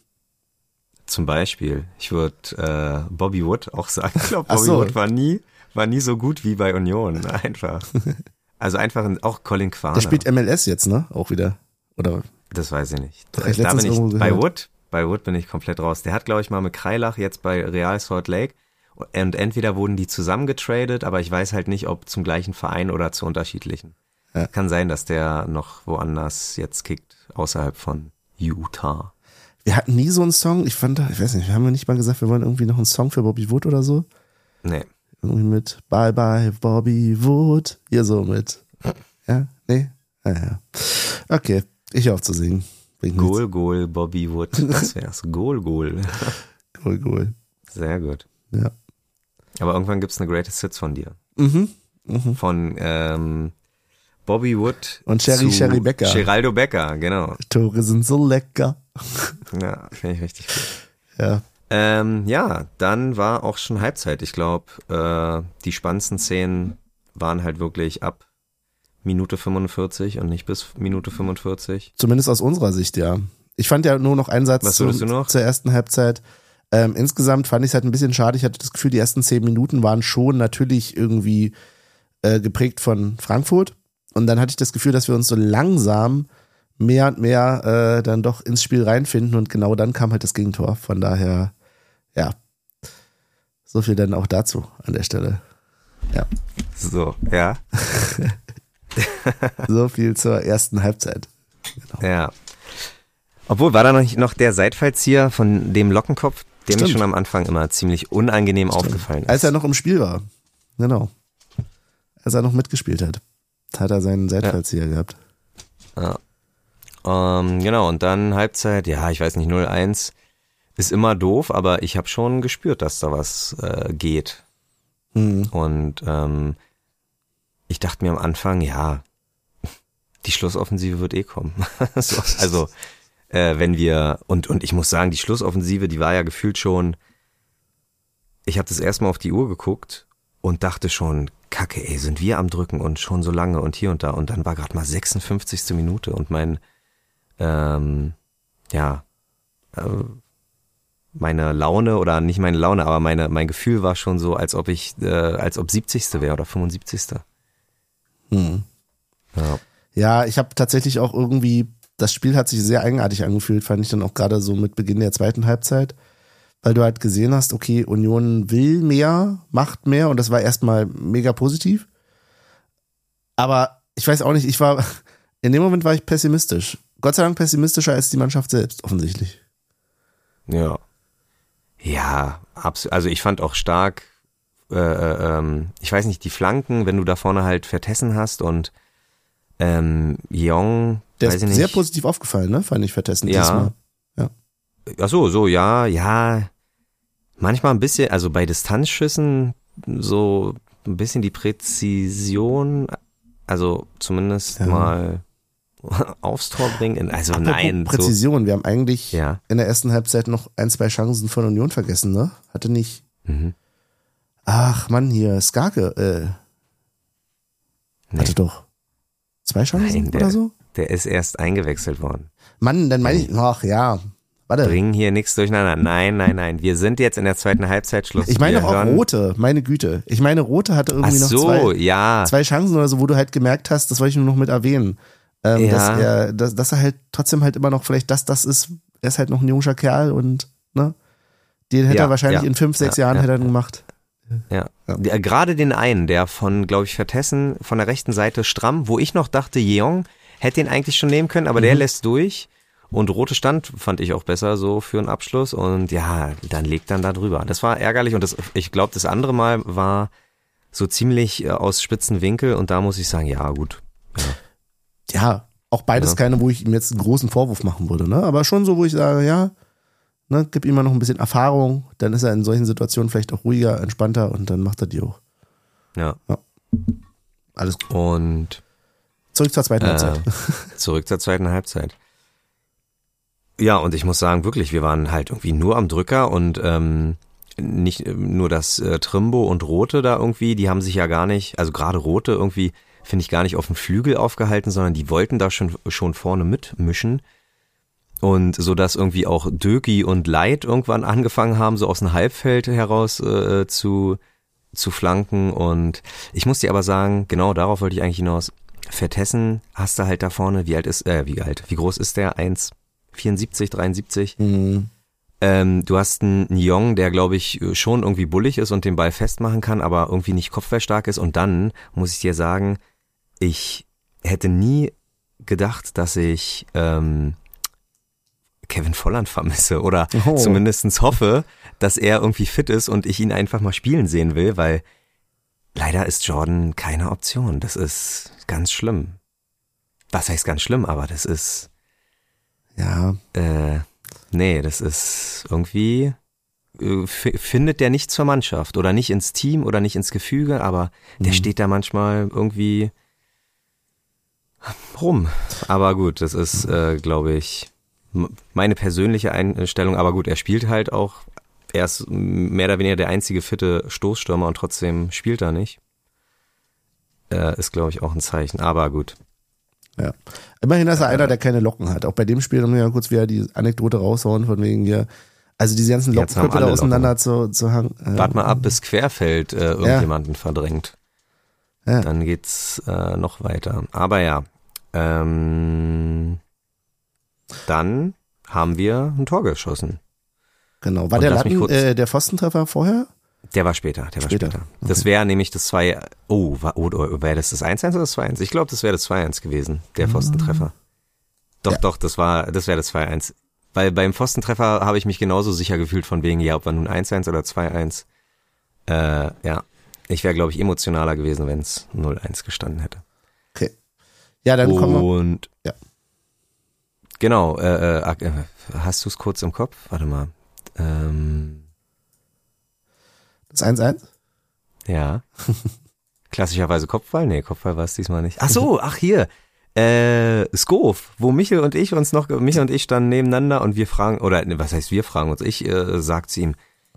Zum Beispiel, ich würde äh, Bobby Wood auch sagen. Ich glaube, Ach Bobby so. Wood war nie, war nie so gut wie bei Union. Einfach. Also einfach ein, auch Colin Quaner. Der spielt M L S jetzt, ne? Auch wieder. Oder? Das weiß ich nicht. Doch, ich Da letztens bin ich, irgendwo bei gehört. Wood, bei Wood bin ich komplett raus. Der hat, glaube ich, mal mit Kreilach jetzt bei Real Salt Lake und entweder wurden die zusammen getradet, aber ich weiß halt nicht, ob zum gleichen Verein oder zu unterschiedlichen. Ja. Kann sein, dass der noch woanders jetzt kickt, außerhalb von Utah. Wir hatten nie so einen Song, ich fand, ich weiß nicht, wir haben ja nicht mal gesagt, wir wollen irgendwie noch einen Song für Bobby Wood oder so. Nee. Irgendwie mit Bye Bye Bobby Wood. Hier so mit. Ja? Nee? Ja, ja. Okay, ich hör auf zu singen. Bringt nichts. Goal, Goal, Bobby Wood. Das wär's. Goal, Goal. Goal, Goal. Sehr gut. Ja. Aber irgendwann gibt's eine Greatest Hits von dir. Mhm. Mhm. Von ähm, Bobby Wood Und Sherry- zu Sherry Becker. Geraldo Becker, genau. Tore sind so lecker. Ja, finde ich richtig gut. Ja. Ähm, ja, dann war auch schon Halbzeit. Ich glaube, äh, die spannendsten Szenen waren halt wirklich ab Minute fünfundvierzig und nicht bis Minute fünfundvierzig. Zumindest aus unserer Sicht, ja. Ich fand ja nur noch einen Satz Was zum, würdest du noch? zur ersten Halbzeit. Ähm, insgesamt fand ich es halt ein bisschen schade. Ich hatte das Gefühl, die ersten zehn Minuten waren schon natürlich irgendwie äh, geprägt von Frankfurt. Und dann hatte ich das Gefühl, dass wir uns so langsam mehr und mehr äh, dann doch ins Spiel reinfinden. Und genau dann kam halt das Gegentor. Von daher, ja, so viel dann auch dazu an der Stelle. Ja, So, ja, so viel zur ersten Halbzeit. ja. Obwohl, war da noch, noch der Seitfallzieher von dem Lockenkopf, der Stimmt. mir schon am Anfang immer ziemlich unangenehm aufgefallen ist. Als er noch im Spiel war. Genau. Als er noch mitgespielt hat. Hat er seinen Seitfallzieher gehabt. Ja. Ähm, genau, und dann Halbzeit, ja, ich weiß nicht, null eins ist immer doof, aber ich habe schon gespürt, dass da was äh, geht. Hm. Und ähm, ich dachte mir am Anfang, ja, die Schlussoffensive wird eh kommen. so, also, äh, wenn wir, und, und ich muss sagen, die Schlussoffensive, die war ja gefühlt schon, ich habe das erstmal auf die Uhr geguckt und dachte schon, Kacke, ey, sind wir am Drücken und schon so lange und hier und da. Und dann war gerade mal sechsundfünfzigste Minute und mein, ähm, ja, äh, meine Laune oder nicht meine Laune, aber meine, mein Gefühl war schon so, als ob ich, äh, als ob siebzigste wäre oder fünfundsiebzigste Hm. Ja. Ja, ich habe tatsächlich auch irgendwie, das Spiel hat sich sehr eigenartig angefühlt, fand ich dann auch gerade so mit Beginn der zweiten Halbzeit, weil du halt gesehen hast, okay, Union will mehr, macht mehr und das war erstmal mega positiv. Aber ich weiß auch nicht, ich war, in dem Moment war ich pessimistisch. Gott sei Dank pessimistischer als die Mannschaft selbst, offensichtlich. Ja. Ja, absolut. Also ich fand auch stark, äh, äh, ähm, ich weiß nicht, die Flanken, wenn du da vorne halt Vertessen hast und ähm, Jong, Der weiß ist ich nicht. sehr positiv aufgefallen, ne? Fand ich Vertessen Ja. diesmal. Ach so, so, ja, ja. Manchmal ein bisschen, also bei Distanzschüssen so ein bisschen die Präzision, also zumindest Ja. mal aufs Tor bringen. Also Apropos nein, Präzision, wir haben eigentlich so, ja. in der ersten Halbzeit noch ein, zwei Chancen von Union vergessen, ne? Hatte nicht, Mhm. Ach Mann, hier, Skarke, äh, Nee. hatte doch zwei Chancen Nein, der, oder so? Der ist erst eingewechselt worden. Mann, dann meine ich, ach ja, warte. Bringen hier nichts durcheinander. Nein, nein, nein. Wir sind jetzt in der zweiten Halbzeit Schluss. Ich meine Wir doch auch hören- Rote, meine Güte. Ich meine, Rote hatte Ach irgendwie noch so, zwei, ja. zwei Chancen oder so, wo du halt gemerkt hast, das wollte ich nur noch mit erwähnen, ähm, Ja. dass, er, dass, dass er halt trotzdem halt immer noch vielleicht das, das ist, er ist halt noch ein junger Kerl und, ne, den hätte Ja, er wahrscheinlich ja, in fünf, sechs ja, Jahren ja, hätte er gemacht. Ja. Ja. Der, gerade den einen, der von, glaube ich, Vertessen von der rechten Seite stramm, wo ich noch dachte, Jeong hätte ihn eigentlich schon nehmen können, aber Mhm. der lässt durch. Und Rote stand, fand ich auch besser so für einen Abschluss. Und ja, dann legt dann da drüber. Das war ärgerlich. Und das, ich glaube, das andere Mal war so ziemlich äh, aus spitzen Winkel. Und da muss ich sagen, ja, gut. Ja. Ja, auch beides Ja. keine, wo ich ihm jetzt einen großen Vorwurf machen würde, ne, aber schon so, wo ich sage, ja, ne, gib ihm mal noch ein bisschen Erfahrung, dann ist er in solchen Situationen vielleicht auch ruhiger, entspannter und dann macht er die auch. ja. Alles gut. Und Zurück zur zweiten Halbzeit. Äh, zurück zur zweiten Halbzeit. Ja, und ich muss sagen, wirklich, wir waren halt irgendwie nur am Drücker und ähm, nicht äh, nur das äh, Trimbo und Rote da irgendwie, die haben sich ja gar nicht, also gerade Rote irgendwie, finde ich, gar nicht auf dem Flügel aufgehalten, sondern die wollten da schon, schon vorne mitmischen. Und so dass irgendwie auch Döki und Leit irgendwann angefangen haben, so aus dem Halbfeld heraus äh, zu, zu flanken. Und ich muss dir aber sagen, genau darauf wollte ich eigentlich hinaus. Vertessen hast du halt da vorne, wie alt ist, äh, wie alt, wie groß ist der? eins vierundsiebzig, dreiundsiebzig. Mhm. Ähm, du hast einen Jong, der glaube ich schon irgendwie bullig ist und den Ball festmachen kann, aber irgendwie nicht kopfballstark ist. Und dann muss ich dir sagen, ich hätte nie gedacht, dass ich ähm, Kevin Volland vermisse oder Oh. zumindest hoffe, dass er irgendwie fit ist und ich ihn einfach mal spielen sehen will, weil leider ist Jordan keine Option. Das ist ganz schlimm. Was heißt ganz schlimm, aber das ist, Ja, äh, nee, das ist irgendwie, äh, f- findet der nicht zur Mannschaft oder nicht ins Team oder nicht ins Gefüge, aber der Mhm. steht da manchmal irgendwie rum. Aber gut, das ist, äh, glaube ich, m- meine persönliche Einstellung. Aber gut, er spielt halt auch, er ist mehr oder weniger der einzige fitte Stoßstürmer und trotzdem spielt er nicht. Äh, ist, glaube ich, auch ein Zeichen. Aber gut. ja. Immerhin ist er einer, der keine Locken hat. Auch bei dem Spiel, um ja kurz wieder die Anekdote raushauen, von wegen hier, also diese ganzen Jetzt haben Lockenköpfe da alle auseinander zu, zu hangen. Äh, Wart mal ab, bis Querfeld äh, irgendjemanden verdrängt. Ja. Dann geht's äh, noch weiter. Aber ja, ähm, dann haben wir ein Tor geschossen. Genau. War Und der lass mich Latten, kurz- äh, der Pfostentreffer vorher? Der war später, der war Später, später. Das wäre nämlich das zwei, oh, war, oh wäre das das eins eins oder das zwei eins? Ich glaube, das wäre das zwei eins gewesen, der Pfostentreffer. Doch, Ja. doch, das war, das wäre das zwei eins. Weil beim Pfostentreffer habe ich mich genauso sicher gefühlt von wegen, ja, ob wir nun eins eins oder zwei eins. Äh, ja, ich wäre, glaube ich, emotionaler gewesen, wenn es null eins gestanden hätte. Okay. Ja, dann kommen wir. Und Ja. genau, äh, äh, hast du es kurz im Kopf? Warte mal. Ähm, Das eins eins? ja. Klassischerweise Kopfball? Nee, Kopfball war es diesmal nicht. Ach so, ach hier. Äh, Skov, wo Michel und ich uns noch, Michel und ich standen nebeneinander und wir fragen, oder ne, was heißt wir fragen uns, ich äh, sag zu ihm,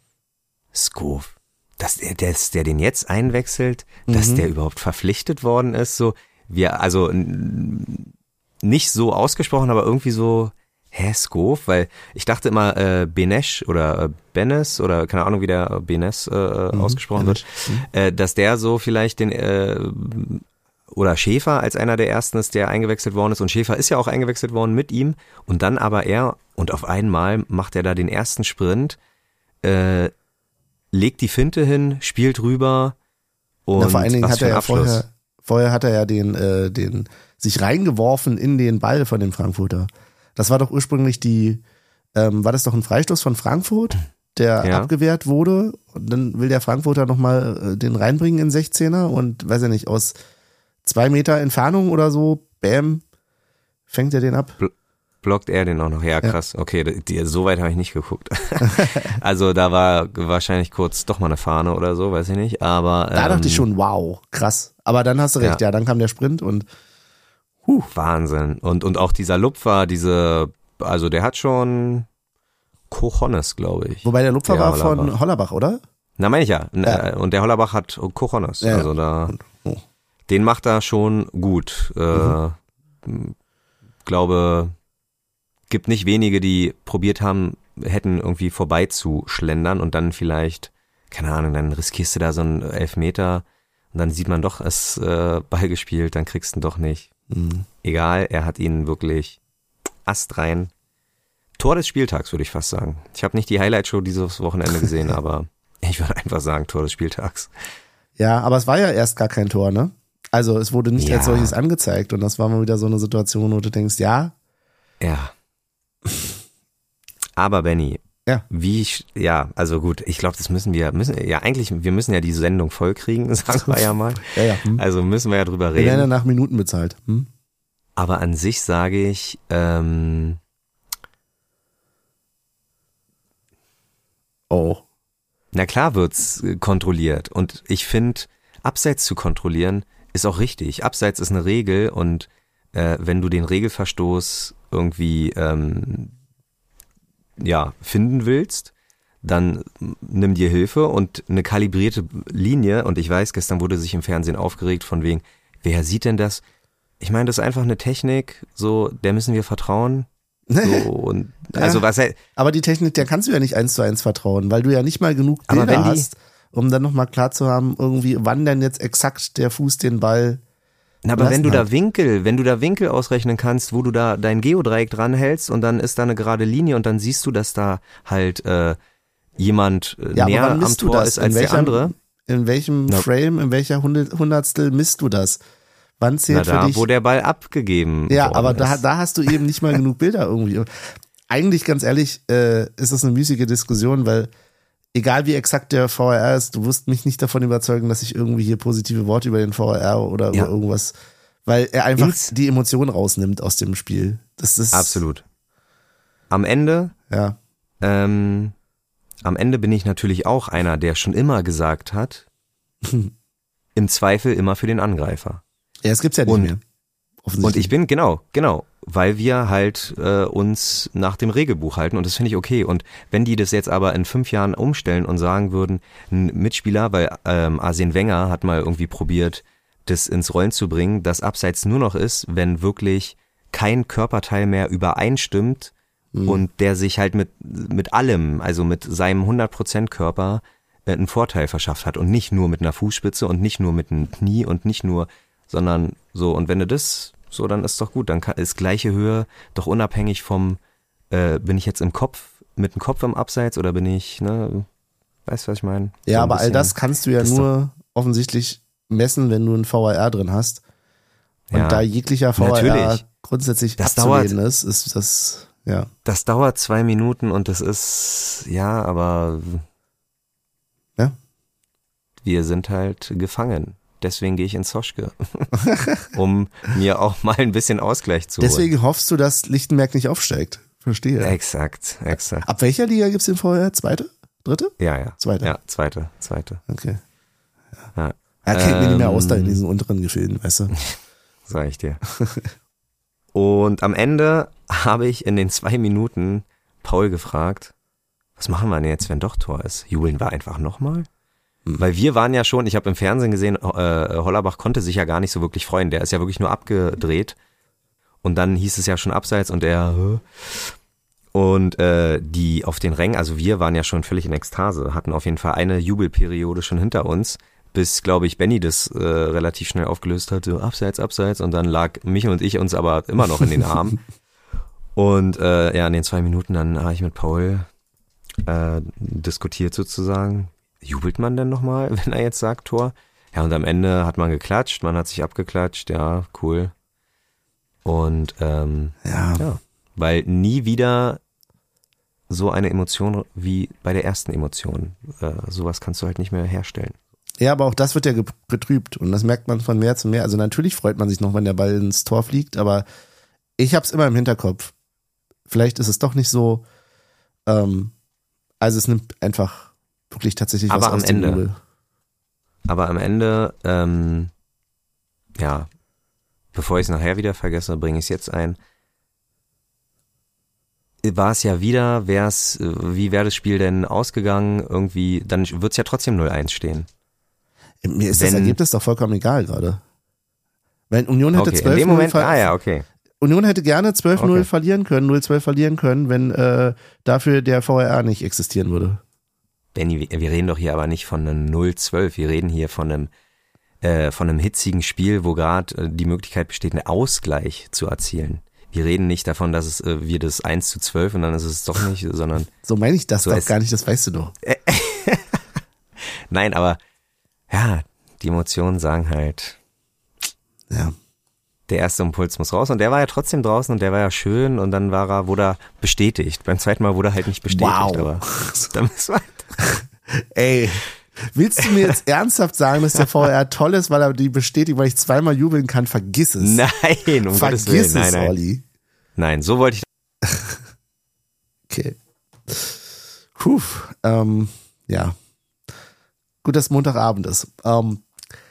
Skov, dass der, dass der den jetzt einwechselt, dass Mhm. der überhaupt verpflichtet worden ist, so, wir, also n- nicht so ausgesprochen, aber irgendwie so, hä, Skov, weil ich dachte immer äh, Benesch oder äh, Benes oder keine Ahnung, wie der äh, Benes äh, Mhm. ausgesprochen wird, äh, dass der so vielleicht den äh, oder Schäfer als einer der ersten ist, der eingewechselt worden ist und Schäfer ist ja auch eingewechselt worden mit ihm und dann aber er und auf einmal macht er da den ersten Sprint, äh, legt die Finte hin, spielt rüber und Na, vor allen Dingen was hat für er ein ja Abschluss. vorher, vorher hat er ja den, äh, den, sich reingeworfen in den Ball von dem Frankfurter. Das war doch ursprünglich die, ähm, war das doch ein Freistoß von Frankfurt, der Ja. abgewehrt wurde und dann will der Frankfurter nochmal äh, den reinbringen in sechzehner und weiß ja nicht, aus zwei Meter Entfernung oder so, bam, fängt er den ab. Blockt er den auch noch? Ja, krass. Okay, die, so weit habe ich nicht geguckt. Also da war wahrscheinlich kurz doch mal eine Fahne oder so, weiß ich nicht. Aber Da ähm, dachte ich schon, wow, krass. Aber dann hast du recht, Ja. ja, dann kam der Sprint und Wahnsinn. Und und auch dieser Lupfer, diese, also der hat schon Cojones, glaube ich. wobei der Lupfer Der war von Hollerbach. Hollerbach, oder? Na, meine ich ja. Ja. Und der Hollerbach hat Cojones. Ja, also da, oh. den macht er schon gut. Mhm. Äh, glaube, gibt nicht wenige, die probiert haben, hätten irgendwie vorbeizuschlendern und dann vielleicht, keine Ahnung, dann riskierst du da so einen Elfmeter und dann sieht man doch, es äh, Ball gespielt, dann kriegst du ihn doch nicht. Mhm. Egal, er hat ihn wirklich astrein. Tor des Spieltags, würde ich fast sagen. Ich habe nicht die Highlight-Show dieses Wochenende gesehen, aber ich würde einfach sagen, Tor des Spieltags. Ja, aber es war ja erst gar kein Tor, ne? Also es wurde nicht Ja. als solches angezeigt und das war mal wieder so eine Situation, wo du denkst, ja. Ja. Aber Benny, Ja. wie ich, ja, also gut, ich glaube, das müssen wir, müssen, ja eigentlich, wir müssen ja die Sendung vollkriegen, sagen wir ja mal. Ja, ja. Hm. Also müssen wir ja drüber Wir werden ja reden. nach Minuten bezahlt. Hm? Aber an sich sage ich, ähm, Oh. na klar wird's äh, kontrolliert und ich finde, Abseits zu kontrollieren ist auch richtig. Abseits ist eine Regel und äh, wenn du den Regelverstoß irgendwie ähm, ja finden willst, dann nimm dir Hilfe und eine kalibrierte Linie. Und ich weiß, gestern wurde sich im Fernsehen aufgeregt von wegen, wer sieht denn das? Ich meine, das ist einfach eine Technik, so der müssen wir vertrauen. So, und also Ja. was er, Aber die Technik, der kannst du ja nicht eins zu eins vertrauen, weil du ja nicht mal genug Aber Bilder wenn die- hast, um dann nochmal klar zu haben, irgendwie, wann denn jetzt exakt der Fuß den Ball. Na, aber lassen wenn du hat. da Winkel, wenn du da Winkel ausrechnen kannst, wo du da dein Geodreieck dranhältst und dann ist da eine gerade Linie und dann siehst du, dass da halt äh, jemand äh, Ja, aber näher wann am misst du Tor das? ist In als der welcher- andere. In welchem Na. Frame, in welcher Hundert- Hundertstel misst du das? Wann Na zählt da, für dich? wo der Ball abgegeben Ja, worden aber da, ist. da hast du eben nicht mal genug Bilder irgendwie. Eigentlich, ganz ehrlich, äh, ist das eine müßige Diskussion, weil egal wie exakt der V R R ist, du wirst mich nicht davon überzeugen, dass ich irgendwie hier positive Worte über den V R R oder Ja. über irgendwas, weil er einfach Ins- die Emotionen rausnimmt aus dem Spiel. Das ist Absolut. Am Ende, Ja. ähm, am Ende bin ich natürlich auch einer, der schon immer gesagt hat, im Zweifel immer für den Angreifer. Ja, es gibt's ja nicht Und- mehr. Offensichtlich. Und ich bin, genau, genau, weil wir halt äh, uns nach dem Regelbuch halten und das finde ich okay. Und wenn die das jetzt aber in fünf Jahren umstellen und sagen würden, ein Mitspieler, weil ähm, Arsene Wenger hat mal irgendwie probiert, das ins Rollen zu bringen, dass Abseits nur noch ist, wenn wirklich kein Körperteil mehr übereinstimmt Mhm. und der sich halt mit, mit allem, also mit seinem hundert Prozent Körper äh, einen Vorteil verschafft hat und nicht nur mit einer Fußspitze und nicht nur mit einem Knie und nicht nur, sondern so, und wenn du das, so, dann ist doch gut, dann kann, ist gleiche Höhe, doch unabhängig vom, äh, bin ich jetzt im Kopf, mit dem Kopf im Abseits oder bin ich, ne, weißt du, was ich meine? Ja, So ein aber all bisschen- das kannst du ja das ist nur offensichtlich messen, wenn du ein V R R drin hast. Und Ja. da jeglicher V R R Natürlich. grundsätzlich Das abzulehnen ist, ist das, ja. Das dauert zwei Minuten und das ist, ja, aber Ja. wir sind halt gefangen. Deswegen gehe ich ins Soschke, um mir auch mal ein bisschen Ausgleich zu holen. Deswegen hoffst du, dass Lichtenberg nicht aufsteigt. Verstehe. Exakt, exakt. Ab welcher Liga gibt's den V R R? Zweite? Dritte? Ja, ja. Zweite. Ja, zweite, zweite. Okay. Ja, Er kennt mir nicht mehr Ähm, aus da in diesen unteren Gefilden, weißt du? sag ich dir. Und am Ende habe ich in den zwei Minuten Paul gefragt, was machen wir denn jetzt, wenn doch Tor ist? Jubeln wir einfach nochmal? Weil wir waren ja schon, ich habe im Fernsehen gesehen, äh, Hollerbach konnte sich ja gar nicht so wirklich freuen. Der ist ja wirklich nur abgedreht. Und dann hieß es ja schon Abseits und er... Hä? Und äh, die auf den Rängen, also wir waren ja schon völlig in Ekstase, hatten auf jeden Fall eine Jubelperiode schon hinter uns, bis, glaube ich, Benny das äh, relativ schnell aufgelöst hat, so Abseits, Abseits. Und dann lag Michael und ich uns aber immer noch in den Armen. Und äh, ja, in den zwei Minuten dann habe ich mit Paul äh, diskutiert sozusagen. Jubelt man denn nochmal, wenn er jetzt sagt Tor? Ja, und am Ende hat man geklatscht, man hat sich abgeklatscht, ja, cool. Und ähm, Ja. ja, weil nie wieder so eine Emotion wie bei der ersten Emotion. Äh, sowas kannst du halt nicht mehr herstellen. Ja, aber auch das wird ja ge- getrübt und das merkt man von mehr zu mehr. Also natürlich freut man sich noch, wenn der Ball ins Tor fliegt, aber ich hab's immer im Hinterkopf. Vielleicht ist es doch nicht so. Ähm, also es nimmt einfach wirklich tatsächlich was Aber am aus dem Ende. Jubel. Aber am Ende, ähm, ja, bevor ich es nachher wieder vergesse, bringe ich es jetzt ein. war es ja wieder, wär's, wie wäre das Spiel denn ausgegangen? Irgendwie, dann wird es ja trotzdem null eins stehen. Mir ist Wenn, das Ergebnis doch vollkommen egal gerade. Wenn Union hätte okay, zwölf in dem null Moment, ver- ah ja, okay. Union hätte gerne zwölf null Okay. verlieren können, null zwölf verlieren können, wenn äh, dafür der V R A nicht existieren würde. Benni, wir reden doch hier aber nicht von einem null zwölf, wir reden hier von einem äh, von einem hitzigen Spiel, wo gerade äh, die Möglichkeit besteht, einen Ausgleich zu erzielen. Wir reden nicht davon, dass es äh, wir das eins zu zwölf und dann ist es doch nicht, sondern So meine ich das So doch ist- gar nicht, das weißt du doch. nein, aber ja, die Emotionen sagen halt, Ja. der erste Impuls muss raus und der war ja trotzdem draußen und der war ja schön und dann war er, wurde er bestätigt. Beim zweiten Mal wurde er halt nicht bestätigt, Wow. aber da müssen wir Ey, willst du mir jetzt ernsthaft sagen, dass der V R A toll ist, weil er die bestätigt, weil ich zweimal jubeln kann? Vergiss es. Nein, um Gottes Vergiss Willen, es, nein, nein. Olli. Nein, so wollte ich. Okay. Puh, ähm, ja. Gut, dass Montagabend ist. Ähm,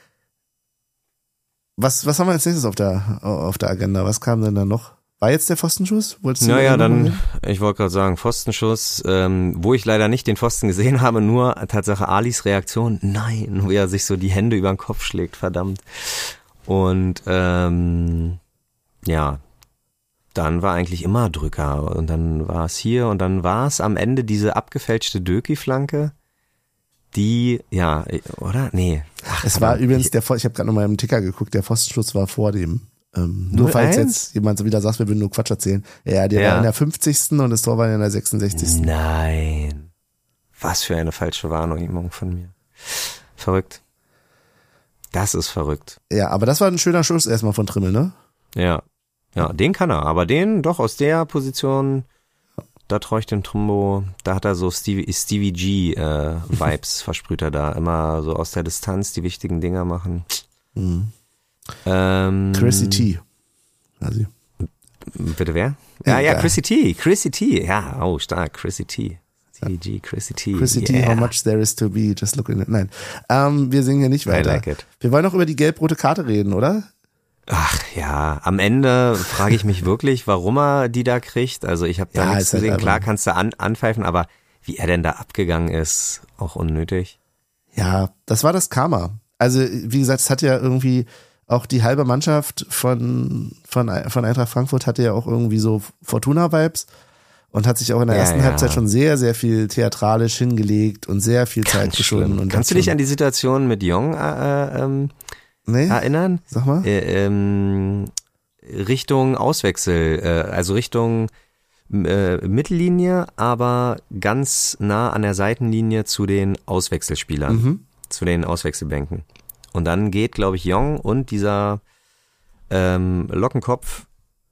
was, was haben wir als nächstes auf der, auf der Agenda? Was kam denn da noch? War jetzt der Pfostenschuss? Wolltest du Naja, da noch dann, mal- ich wollte gerade sagen, Pfostenschuss, ähm, wo ich leider nicht den Pfosten gesehen habe, nur Tatsache Alis Reaktion, nein, wie er sich so die Hände über den Kopf schlägt, verdammt. Und ähm, ja, dann war eigentlich immer Drücker und dann war es hier und dann war es am Ende diese abgefälschte Döki-Flanke, die, ja, oder? Nee. Ach, Es war verdammt, übrigens, ich, der, Pfosten- ich habe gerade noch mal im Ticker geguckt, der Pfostenschuss war vor dem. Ähm, nur null falls eins? jetzt jemand so wieder sagt, wir würden nur Quatsch erzählen. Ja, der Ja. war in der fünfzigsten und das Tor war in der sechsundsechzigsten Nein. Was für eine falsche Wahrnehmung von mir. Verrückt. Das ist verrückt. Ja, aber das war ein schöner Schuss erstmal von Trimmel, ne? Ja. Ja, den kann er, aber den doch aus der Position, da traue ich dem Trumbo, da hat er so Stevie, Stevie G äh, Vibes, versprüht er da. Immer so aus der Distanz die wichtigen Dinger machen. Mhm. Ähm, Chrissy T. Also, Bitte wer? Ja, Ja, ja, ja. Chrissy T. Chrissy T. Ja, oh, stark. Chrissy T. Stevie G, Chrissy T. Chrissy T, yeah. how much there is to be, just look in it. Nein, ähm, wir singen hier nicht I weiter. like it. Wir wollen noch über die gelb-rote Karte reden, oder? Ach ja, am Ende frage ich mich wirklich, warum er die da kriegt. Also ich habe da Ja, nichts ist halt gesehen. einfach- Klar kannst du an, anpfeifen, aber wie er denn da abgegangen ist, auch unnötig. Ja, das war das Karma. Also, wie gesagt, es hat ja irgendwie auch die halbe Mannschaft von, von, von Eintracht Frankfurt hatte ja auch irgendwie so Fortuna-Vibes und hat sich auch in der Ja, ersten ja. Halbzeit schon sehr, sehr viel theatralisch hingelegt und sehr viel Zeit Ganz geschunden. schlimm. Und Kannst du dich an die Situation mit Jong äh, ähm, nee? erinnern? Sag mal. Äh, ähm, Richtung Auswechsel, äh, also Richtung äh, Mittellinie, aber ganz nah an der Seitenlinie zu den Auswechselspielern, Mhm. zu den Auswechselbänken. Und dann geht, glaube ich, Jong und dieser ähm, Lockenkopf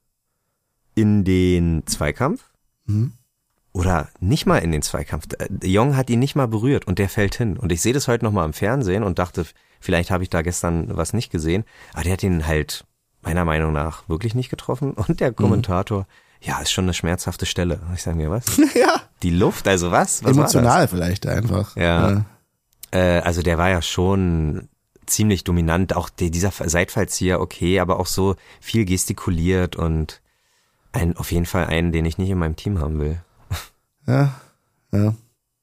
in den Zweikampf. Mhm. Oder nicht mal in den Zweikampf. Äh, Jong hat ihn nicht mal berührt und der fällt hin. Und ich sehe das heute nochmal im Fernsehen und dachte, vielleicht habe ich da gestern was nicht gesehen. Aber der hat ihn halt meiner Meinung nach wirklich nicht getroffen. Und der Kommentator, ja, ist schon eine schmerzhafte Stelle. Ich sage mir, was? Ja, Die Luft, also was? was emotional vielleicht einfach. Ja. Äh, also der war ja schon ziemlich dominant. Auch der, dieser Seitfallzieher, okay, aber auch so viel gestikuliert und ein, auf jeden Fall einen, den ich nicht in meinem Team haben will. Ja, ja.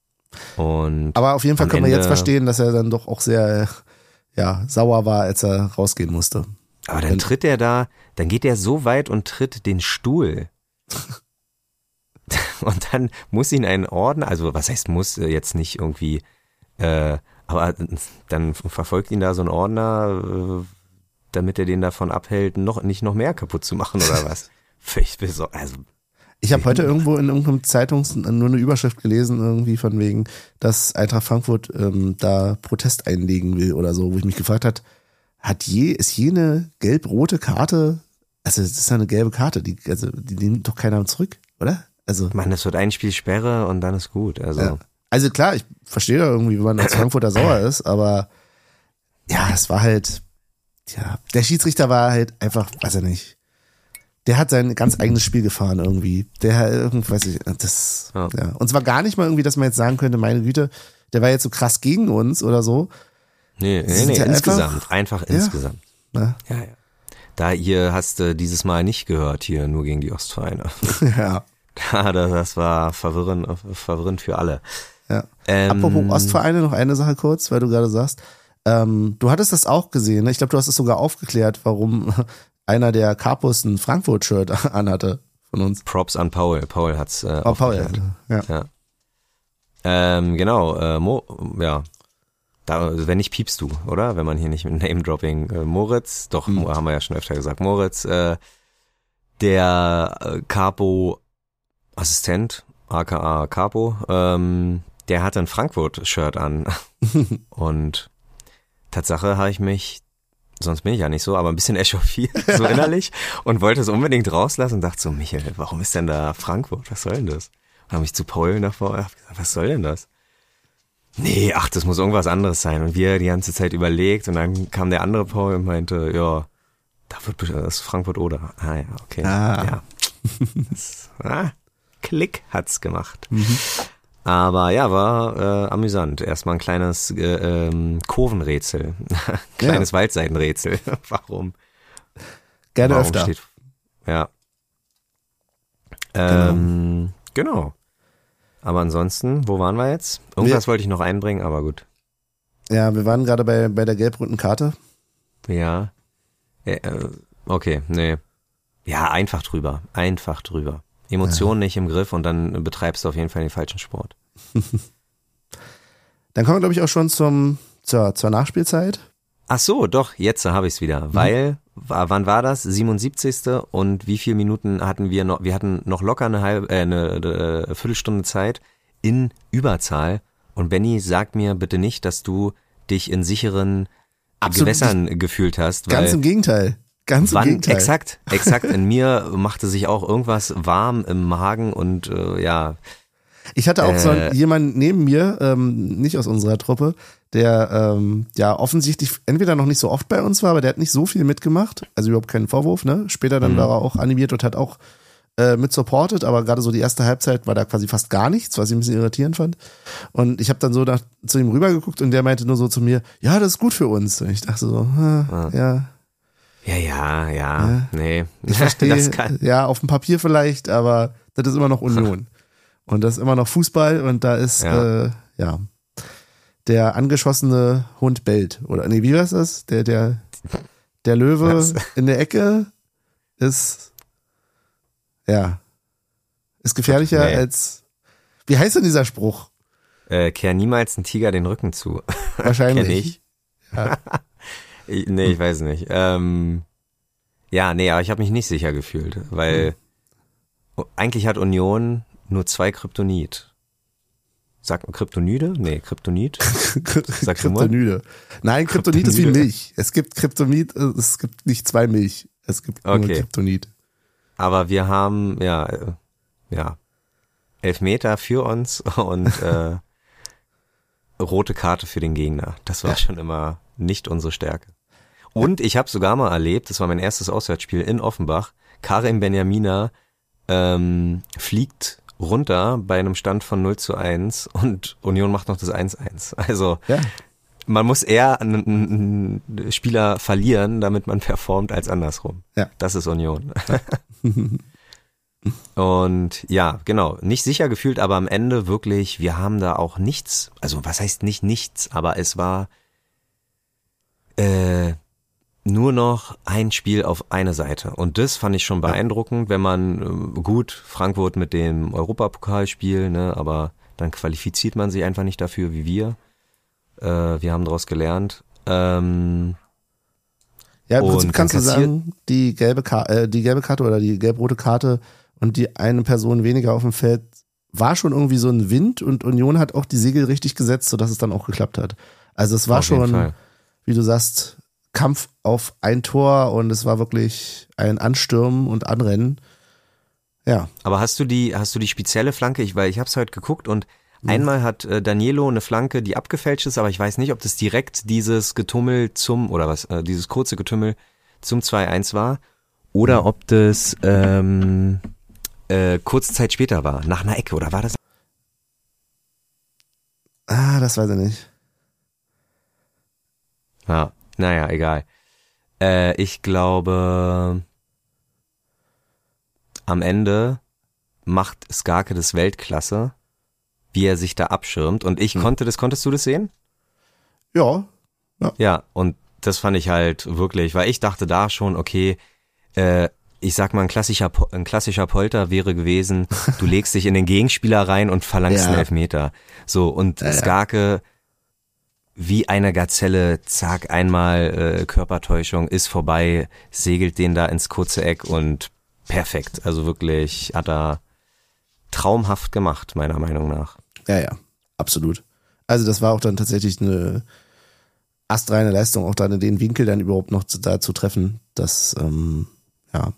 Und Aber auf jeden Fall am können wir Ende- jetzt verstehen, dass er dann doch auch sehr ja, sauer war, als er rausgehen musste. Aber dann tritt er da, dann geht er so weit und tritt den Stuhl. Und dann muss ihn ein Orden, also was heißt muss, äh, jetzt nicht irgendwie, äh, aber dann verfolgt ihn da so ein Ordner, äh, damit er den davon abhält, noch nicht noch mehr kaputt zu machen oder was. Völlig besorgt, also Ich habe heute irgendwo in irgendeinem Zeitungs nur eine Überschrift gelesen, irgendwie von wegen, dass Eintracht Frankfurt ähm, da Protest einlegen will oder so, wo ich mich gefragt hat, hat je, ist je eine gelb-rote Karte, also es ist ja eine gelbe Karte, die, also die nimmt doch keiner zurück, oder? Also, Mann, das wird ein Spiel Sperre und dann ist gut. Also ja. Also klar, ich verstehe da irgendwie, wenn man als Frankfurter sauer ist, aber ja, es war halt, ja, der Schiedsrichter war halt einfach, weiß er nicht. Der hat sein ganz eigenes Spiel gefahren irgendwie. Der irgendwie, weiß ich, das, Ja. ja. Und zwar gar nicht mal irgendwie, dass man jetzt sagen könnte, meine Güte, der war jetzt so krass gegen uns oder so. nee, Sie nee, sind nee ja insgesamt, einfach- einfach, Ja. insgesamt. Ne? Ja, ja. Da hier hast du dieses Mal nicht gehört, hier nur gegen die Ostvereine. Ja. das war verwirrend, verwirrend für alle. Ja. Ähm, Apropos Ostvereine, noch eine Sache kurz, weil du gerade sagst, ähm, du hattest das auch gesehen, ne? Ich glaube, du hast es sogar aufgeklärt, warum einer der Capos ein Frankfurt-Shirt anhatte von uns. Props an Paul. Paul hat's äh, Oh, Paul, aufgeklärt. ja. Ja. Ähm, genau, äh, Mo, ja. Da, wenn nicht, piepst du, oder? Wenn man hier nicht mit Name-Dropping äh, Moritz, doch, Mhm. haben wir ja schon öfter gesagt, Moritz, äh, der äh, Capo-Assistent, aka Capo, ähm, der hatte ein Frankfurt-Shirt an. Und Tatsache habe ich mich, sonst bin ich ja nicht so, aber ein bisschen echauffiert, so innerlich, und wollte es unbedingt rauslassen und dachte so, Michael, warum ist denn da Frankfurt? Was soll denn das? Und habe mich zu Paul davor hab gesagt, was soll denn das? Nee, ach, das muss irgendwas anderes sein. Und wir die ganze Zeit überlegt und dann kam der andere Paul und meinte, ja, da wird bestimmt- das ist Frankfurt oder. Ah ja, okay. Ah. Ja. Das, ah, Klick hat's gemacht. Aber ja, war äh, amüsant. Erstmal ein kleines äh, ähm, Kurvenrätsel. Kleines Waldseitenrätsel. Warum? Gerne Warum öfter. Steht, ja. Ähm, genau. Aber ansonsten, wo waren wir jetzt? Irgendwas wollte ich noch einbringen, aber gut. Ja, wir waren gerade bei, bei der gelb-roten Karte. Ja. Äh, okay, nee. Ja, einfach drüber. Einfach drüber. Emotionen nicht im Griff und dann betreibst du auf jeden Fall den falschen Sport. Dann kommen wir, glaube ich, auch schon zum, zur, zur Nachspielzeit. Ach so, doch, jetzt habe ich es wieder. Weil, wa- wann war das? siebenundsiebzigste Und wie viele Minuten hatten wir noch? Wir hatten noch locker eine halbe, äh, eine, eine Viertelstunde Zeit in Überzahl. Und Benny, sag mir bitte nicht, dass du dich in sicheren Absolut Gewässern gefühlt hast. Ganz weil im Gegenteil. Ganz im wann, Gegenteil. exakt, exakt. In mir machte sich auch irgendwas warm im Magen und äh, ja, Ich hatte auch so Äh. jemanden neben mir, ähm, nicht aus unserer Truppe, der ähm, ja offensichtlich entweder noch nicht so oft bei uns war, aber der hat nicht so viel mitgemacht. Also überhaupt keinen Vorwurf, ne? Später dann Mhm. war er auch animiert und hat auch äh, mit supportet, aber gerade so die erste Halbzeit war da quasi fast gar nichts, was ich ein bisschen irritierend fand. Und ich habe dann so nach, zu ihm rübergeguckt und der meinte nur so zu mir, ja, das ist gut für uns. Und ich dachte so, ah, ja, ja, ja, ja, Ja. nee. ich verstehe, Das kann, ja, auf dem Papier vielleicht, aber das ist immer noch Union. Und das ist immer noch Fußball und da ist, Ja. äh, ja, der angeschossene Hund bellt. Oder, nee, wie war das? Der, der, der Löwe Was? in der Ecke ist, ja, ist gefährlicher Nee. als, wie heißt denn dieser Spruch? äh, kehr niemals einen Tiger den Rücken zu. Wahrscheinlich. Kenn ich. Ja. Ich, nee, ich weiß nicht. Ähm, ja, nee, aber ich habe mich nicht sicher gefühlt, weil eigentlich hat Union nur zwei Kryptonit. Sagt man Kryptonide? Nee, Kryptonit. Sag du mal. Kryptonite. Nein, Kryptonit ist wie Kryptonite. Milch. Es gibt Kryptonit, es gibt nicht zwei Milch. Es gibt nur Okay. Kryptonit. Aber wir haben, ja, äh, ja, Elfmeter für uns und äh, rote Karte für den Gegner. Das war Ja. schon immer nicht unsere Stärke. Und ich habe sogar mal erlebt, das war mein erstes Auswärtsspiel in Offenbach, Karim Benjamina ähm, fliegt runter bei einem Stand von null zu eins und Union macht noch das eins eins. Also Ja. man muss eher einen, einen Spieler verlieren, damit man performt, als andersrum. Ja. Das ist Union. Und ja, genau, nicht sicher gefühlt, aber am Ende wirklich, wir haben da auch nichts, also was heißt nicht nichts, aber es war äh, nur noch ein Spiel auf eine Seite. Und das fand ich schon beeindruckend, wenn man, äh, gut, Frankfurt mit dem Europapokalspiel, ne, aber dann qualifiziert man sich einfach nicht dafür wie wir. Äh, wir haben daraus gelernt. Ähm, Ja, im Und Prinzip kannst du dann kassiert- sagen, die gelbe, Ka äh, die gelbe Karte oder die gelb-rote Karte und die eine Person weniger auf dem Feld war schon irgendwie so ein Wind und Union hat auch die Segel richtig gesetzt, sodass es dann auch geklappt hat. Also es war auf jeden schon, Fall. wie du sagst, Kampf auf ein Tor und es war wirklich ein Anstürmen und Anrennen. Ja, Aber hast du die, hast du die spezielle Flanke? Ich, weil ich habe es heute geguckt und einmal hat äh, Danilo eine Flanke, die abgefälscht ist, aber ich weiß nicht, ob das direkt dieses Getümmel zum, oder was, äh, dieses kurze Getümmel zum zwei eins war oder ob das ähm, äh, kurze Zeit später war, nach einer Ecke, oder war das? ah, das weiß ich nicht. Ja, naja, egal. Äh, ich glaube, am Ende macht Skarke das Weltklasse, wie er sich da abschirmt. Und ich hm. konnte das, konntest du das sehen? Ja. Ja, ja und das fand ich halt wirklich, weil ich dachte da schon, okay, äh, ich sag mal, ein klassischer, ein klassischer Polter wäre gewesen, du legst dich in den Gegenspieler rein und verlangst ja. einen Elfmeter. So, und ja, Skarke, wie eine Gazelle, zack, einmal äh, Körpertäuschung, ist vorbei, segelt den da ins kurze Eck und perfekt. Also wirklich hat er traumhaft gemacht, meiner Meinung nach. Ja, ja, absolut. Also das war auch dann tatsächlich eine astreine Leistung, auch dann in den Winkel dann überhaupt noch zu, da zu treffen. Das, ähm, ja.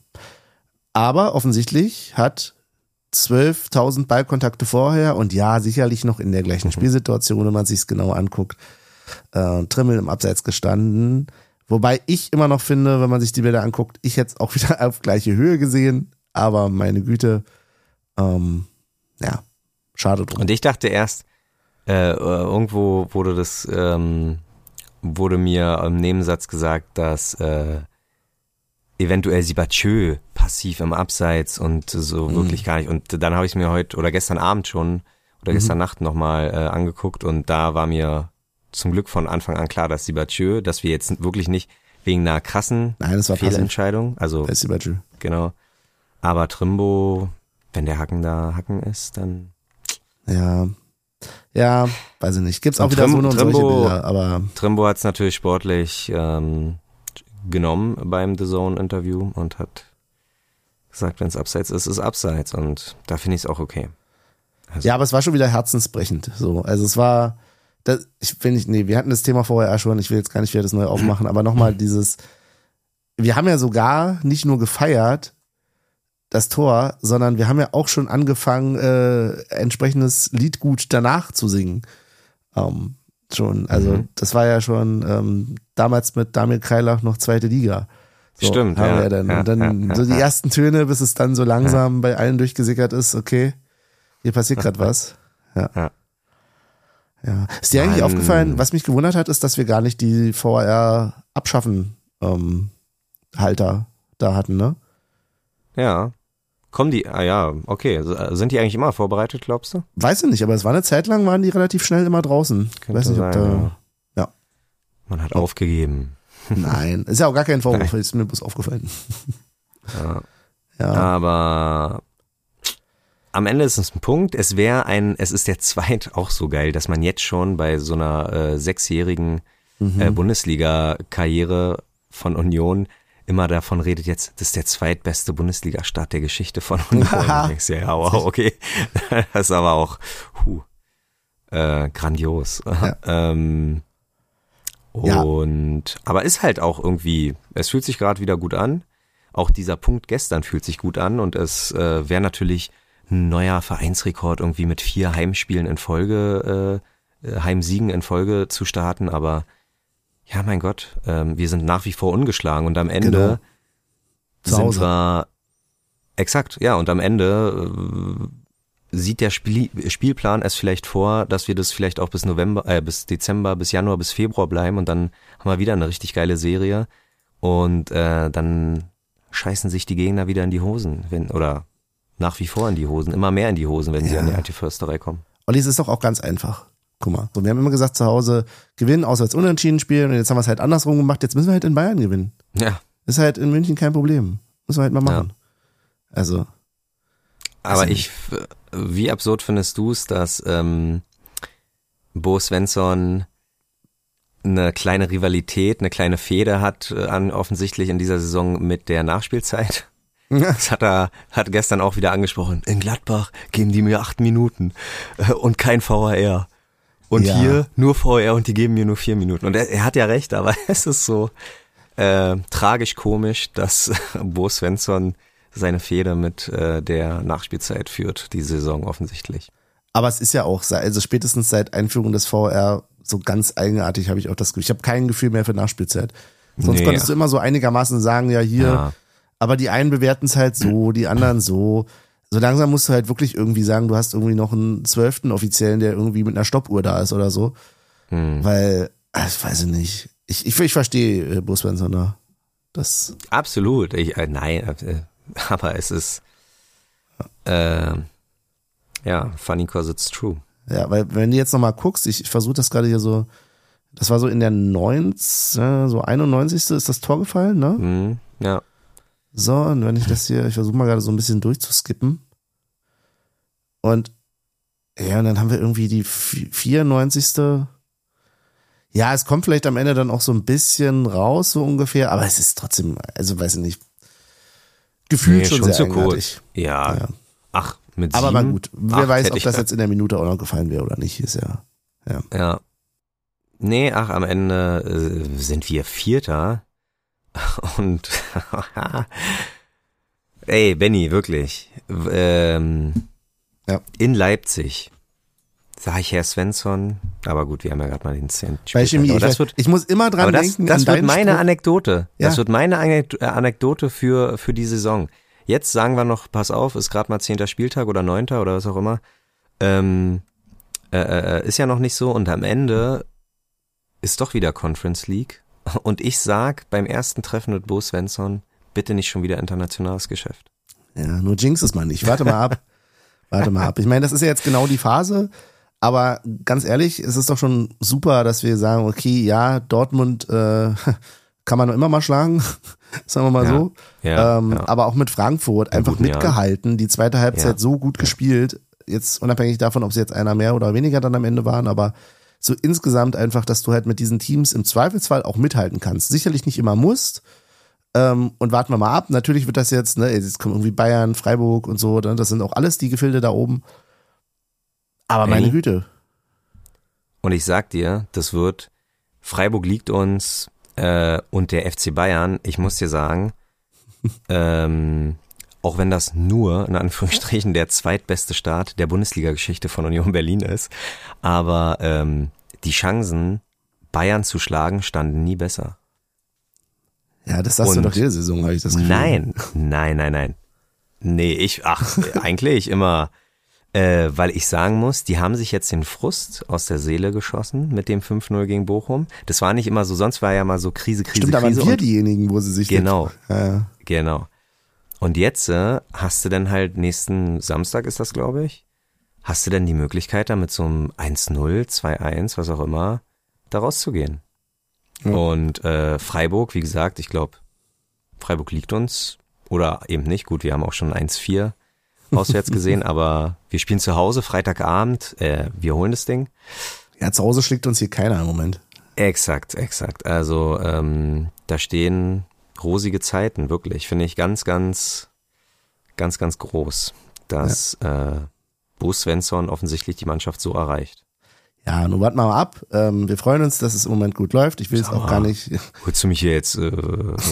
Aber offensichtlich hat zwölftausend Ballkontakte vorher und ja, sicherlich noch in der gleichen mhm. Spielsituation, wenn man sich es genau anguckt, äh, Trimmel im Abseits gestanden. Wobei ich immer noch finde, wenn man sich die Bilder anguckt, ich hätte es auch wieder auf gleiche Höhe gesehen, aber meine Güte, ähm, ja, schade drum. Und ich dachte erst, äh, irgendwo wurde das, ähm, wurde mir im Nebensatz gesagt, dass äh, eventuell Sibachö passiv im Abseits und so mhm. wirklich gar nicht. Und dann habe ich es mir heute oder gestern Abend schon oder gestern mhm. Nacht nochmal äh, angeguckt und da war mir zum Glück von Anfang an klar, dass Sibachö, dass wir jetzt wirklich nicht wegen einer krassen Nein, das war Fehlentscheidung, also das ist Sibachö. Genau. Aber Trimbo, wenn der Hacken da Hacken ist, dann ja. Ja, weiß ich nicht. Gibt's auch wieder Trim, so und Trimbo, solche Bilder, aber Trimbo hat es natürlich sportlich ähm, genommen beim The Zone-Interview und hat gesagt, wenn es Abseits ist, ist Abseits und da finde ich es auch okay. Also. Ja, aber es war schon wieder herzensbrechend. So, also es war, das, ich finde ich, nee, wir hatten das Thema vorher schon. Ich will jetzt gar nicht wieder das neu aufmachen, aber nochmal dieses. Wir haben ja sogar nicht nur gefeiert das Tor, sondern wir haben ja auch schon angefangen, äh, entsprechendes Liedgut danach zu singen. Ähm, schon, also mhm. das war ja schon ähm, damals mit Damir Kreilach noch zweite Liga. So, Stimmt, haben ja. Wir dann. Ja, und dann ja, so die ja. ersten Töne, bis es dann so langsam ja. bei allen durchgesickert ist, okay, hier passiert gerade was. Ja. ja. Ja. Ist dir eigentlich Mann. aufgefallen, was mich gewundert hat, ist, dass wir gar nicht die V R abschaffen ähm, Halter da hatten, ne? Ja. Kommen die, ah ja, okay. Sind die eigentlich immer vorbereitet, glaubst du? Weiß ich nicht, aber es war eine Zeit lang, waren die relativ schnell immer draußen. Könnte Weiß nicht, sein, ob da, ja. ja. Man hat aufgegeben. Nein, ist ja auch gar kein Vorwurf, ist mir bloß aufgefallen. Ja. ja. Aber am Ende ist es ein Punkt. Es wäre ein, es ist der zweit auch so geil, dass man jetzt schon bei so einer äh, sechsjährigen mhm. äh, Bundesliga-Karriere von Union immer davon redet, jetzt, das ist der zweitbeste Bundesliga-Start der Geschichte von Union. Du denkst, ja, ja, wow, okay. Das ist aber auch huh, äh, grandios. Ja. ähm, Ja. Und aber ist halt auch irgendwie, es fühlt sich gerade wieder gut an. Auch dieser Punkt gestern fühlt sich gut an und es äh, wäre natürlich ein neuer Vereinsrekord, irgendwie mit vier Heimspielen in Folge, äh, Heimsiegen in Folge zu starten, aber ja, mein Gott, ähm, wir sind nach wie vor ungeschlagen und am Ende genau. sind wir, exakt, ja, und am Ende äh, sieht der Spiel, Spielplan es vielleicht vor, dass wir das vielleicht auch bis November, äh, bis Dezember, bis Januar, bis Februar bleiben und dann haben wir wieder eine richtig geile Serie und äh, dann scheißen sich die Gegner wieder in die Hosen, wenn oder nach wie vor in die Hosen, immer mehr in die Hosen, wenn ja. sie an die alte Försterei kommen. Olli, es ist doch auch ganz einfach. Guck mal, so, wir haben immer gesagt, zu Hause gewinnen, auswärts unentschieden spielen und jetzt haben wir es halt andersrum gemacht, jetzt müssen wir halt in Bayern gewinnen. Ja. Ist halt in München kein Problem. Müssen wir halt mal machen. Ja. Also. Aber ich, wie absurd findest du es, dass ähm, Bo Svensson eine kleine Rivalität, eine kleine Fehde hat, äh, an, offensichtlich in dieser Saison mit der Nachspielzeit? Das hat er hat gestern auch wieder angesprochen. In Gladbach geben die mir acht Minuten äh, und kein V R. Und ja. hier nur V R und die geben mir nur vier Minuten. Und er, er hat ja recht, aber es ist so äh, tragisch komisch, dass Bo Svensson seine Fehde mit äh, der Nachspielzeit führt, die Saison offensichtlich. Aber es ist ja auch, also spätestens seit Einführung des V R so ganz eigenartig, habe ich auch das Gefühl. Ich habe kein Gefühl mehr für Nachspielzeit. Sonst nee. konntest du immer so einigermaßen sagen, ja hier, ja. aber die einen bewerten es halt so, die anderen so. So langsam musst du halt wirklich irgendwie sagen, du hast irgendwie noch einen zwölften Offiziellen, der irgendwie mit einer Stoppuhr da ist oder so. Hm. Weil, ich weiß nicht, ich, ich, ich verstehe Bo Svensson da. Das Absolut, ich, äh, nein, äh, aber es ist, Äh, ja, funny cause it's true. Ja, weil wenn du jetzt nochmal guckst, ich, ich versuche das gerade hier so, das war so in der neunzig, so einundneunzigste ist das Tor gefallen, ne? Mhm, ja. So, und wenn ich das hier, ich versuche mal gerade so ein bisschen durchzuskippen. Und ja, und dann haben wir irgendwie die vierundneunzigste Ja, es kommt vielleicht am Ende dann auch so ein bisschen raus, so ungefähr, aber es ist trotzdem, also weiß ich nicht, gefühlt Nee, schon, schon sehr zu eigenartig. Ja. Ja. Ach, mit Aber sieben, mal gut, wer acht weiß, hätte ob ich das da- jetzt in der Minute auch noch gefallen wäre oder nicht, ist ja, ja. Ja. Nee, ach, am Ende äh, sind wir Vierter. Und ey, Benny, wirklich. W- Ähm, Ja. In Leipzig sag ich Herr Svensson, aber gut, wir haben ja gerade mal den zehnten Bei Chemie, aber ich, das weiß- wird, ich muss immer dran aber das, denken, das an wird deinen meine Spruch. Anekdote. Das Ja. wird meine Anek- äh, Anekdote für, für die Saison. Jetzt sagen wir noch, pass auf, ist gerade mal zehnter Spieltag oder neunter oder was auch immer. Ähm, äh, äh, ist ja noch nicht so und am Ende ist doch wieder Conference League und ich sag beim ersten Treffen mit Bo Svensson, bitte nicht schon wieder internationales Geschäft. Ja, nur jinx es mal nicht. Warte mal ab. Warte mal ab. Ich meine, das ist ja jetzt genau die Phase, aber ganz ehrlich, es ist doch schon super, dass wir sagen, okay, ja, Dortmund äh, kann man noch immer mal schlagen, sagen wir mal Ja, so. ja, ähm, ja. Aber auch mit Frankfurt einfach guten Jahren. mitgehalten, die zweite Halbzeit Ja, so gut gespielt, jetzt unabhängig davon, ob es jetzt einer mehr oder weniger dann am Ende waren, aber so insgesamt einfach, dass du halt mit diesen Teams im Zweifelsfall auch mithalten kannst. Sicherlich nicht immer musst, Ähm, und warten wir mal ab. Natürlich wird das jetzt, ne, jetzt kommen irgendwie Bayern, Freiburg und so, ne, das sind auch alles die Gefilde da oben. Aber meine Benny? Güte. Und ich sag dir, das wird, Freiburg liegt uns äh, und der F C Bayern, ich muss dir sagen, ähm, auch wenn das nur, in Anführungsstrichen, der zweitbeste Start der Bundesliga-Geschichte von Union Berlin ist, aber ähm, die Chancen, Bayern zu schlagen, standen nie besser. Ja, das sagst du Und- doch jede Saison, habe ich das Gefühl. Nein, nein, nein, nein. Nee, ich, ach, eigentlich immer, äh, weil ich sagen muss, die haben sich jetzt den Frust aus der Seele geschossen mit dem fünf null gegen Bochum. Das war nicht immer so, sonst war ja mal so Krise, Krise, Stimmt, da waren Krise. wir und- diejenigen, wo sie sich... Genau. Ja, ja. Genau. Und jetzt äh, hast du dann halt, nächsten Samstag ist das, glaube ich, hast du dann die Möglichkeit, da mit so einem eins null, zwei eins, was auch immer, da rauszugehen. Ja. Und äh, Freiburg, wie gesagt, ich glaube, Freiburg liegt uns oder eben nicht. Gut, wir haben auch schon eins vier auswärts gesehen, aber wir spielen zu Hause, Freitagabend, äh, wir holen das Ding. ja, zu Hause schlägt uns hier keiner im Moment. Exakt, exakt. Also ähm, da stehen rosige Zeiten, wirklich. Finde ich ganz, ganz, ganz, ganz groß, dass äh, Bo Svensson offensichtlich die Mannschaft so erreicht. Ja, nun warten wir mal ab. Ähm, wir freuen uns, dass es im Moment gut läuft. Ich will es Sag auch mal. gar nicht... Holst du mich hier jetzt äh,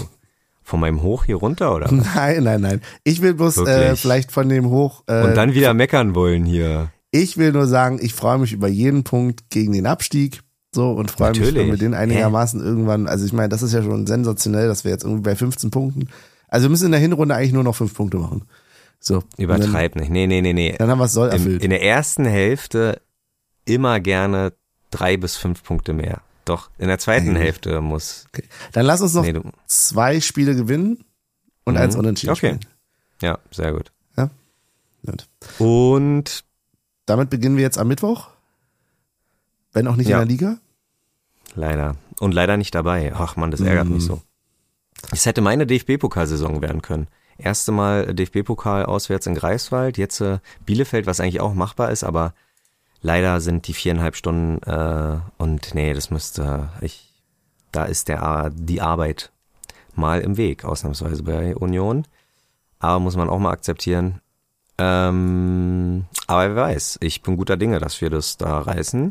von meinem Hoch hier runter, oder? Nein, nein, nein. Ich will bloß äh, Wirklich? vielleicht von dem Hoch... Äh, Und dann wieder meckern wollen hier. Ich will nur sagen, ich freue mich über jeden Punkt gegen den Abstieg. So, und freue mich, Natürlich. wenn wir den einigermaßen irgendwann, also ich meine, das ist ja schon sensationell, dass wir jetzt irgendwie bei fünfzehn Punkten, also wir müssen in der Hinrunde eigentlich nur noch fünf Punkte machen. So. Übertreib nicht. Nee, nee, nee, nee. Dann, dann haben wir es soll In, erfüllt. in der ersten Hälfte immer gerne drei bis fünf Punkte mehr. Doch, in der zweiten Nein. Hälfte muss... Okay. Dann lass uns noch Nee, du, zwei Spiele gewinnen und Mhm. eins unentschieden Okay. spielen. ja, sehr gut. Gut. Und Damit beginnen wir jetzt am Mittwoch. Wenn auch nicht Ja. in der Liga. leider. Und leider nicht dabei. Ach man, das ärgert Mhm. mich so. Es hätte meine D F B-Pokalsaison werden können. Erste Mal D F B-Pokal auswärts in Greifswald, jetzt äh, Bielefeld, was eigentlich auch machbar ist, aber leider sind die viereinhalb Stunden äh, und nee, das müsste, ich, da ist der Ar- die Arbeit mal im Weg, ausnahmsweise bei Union. Aber muss man auch mal akzeptieren. Ähm, aber wer weiß, ich bin guter Dinge, dass wir das da reißen.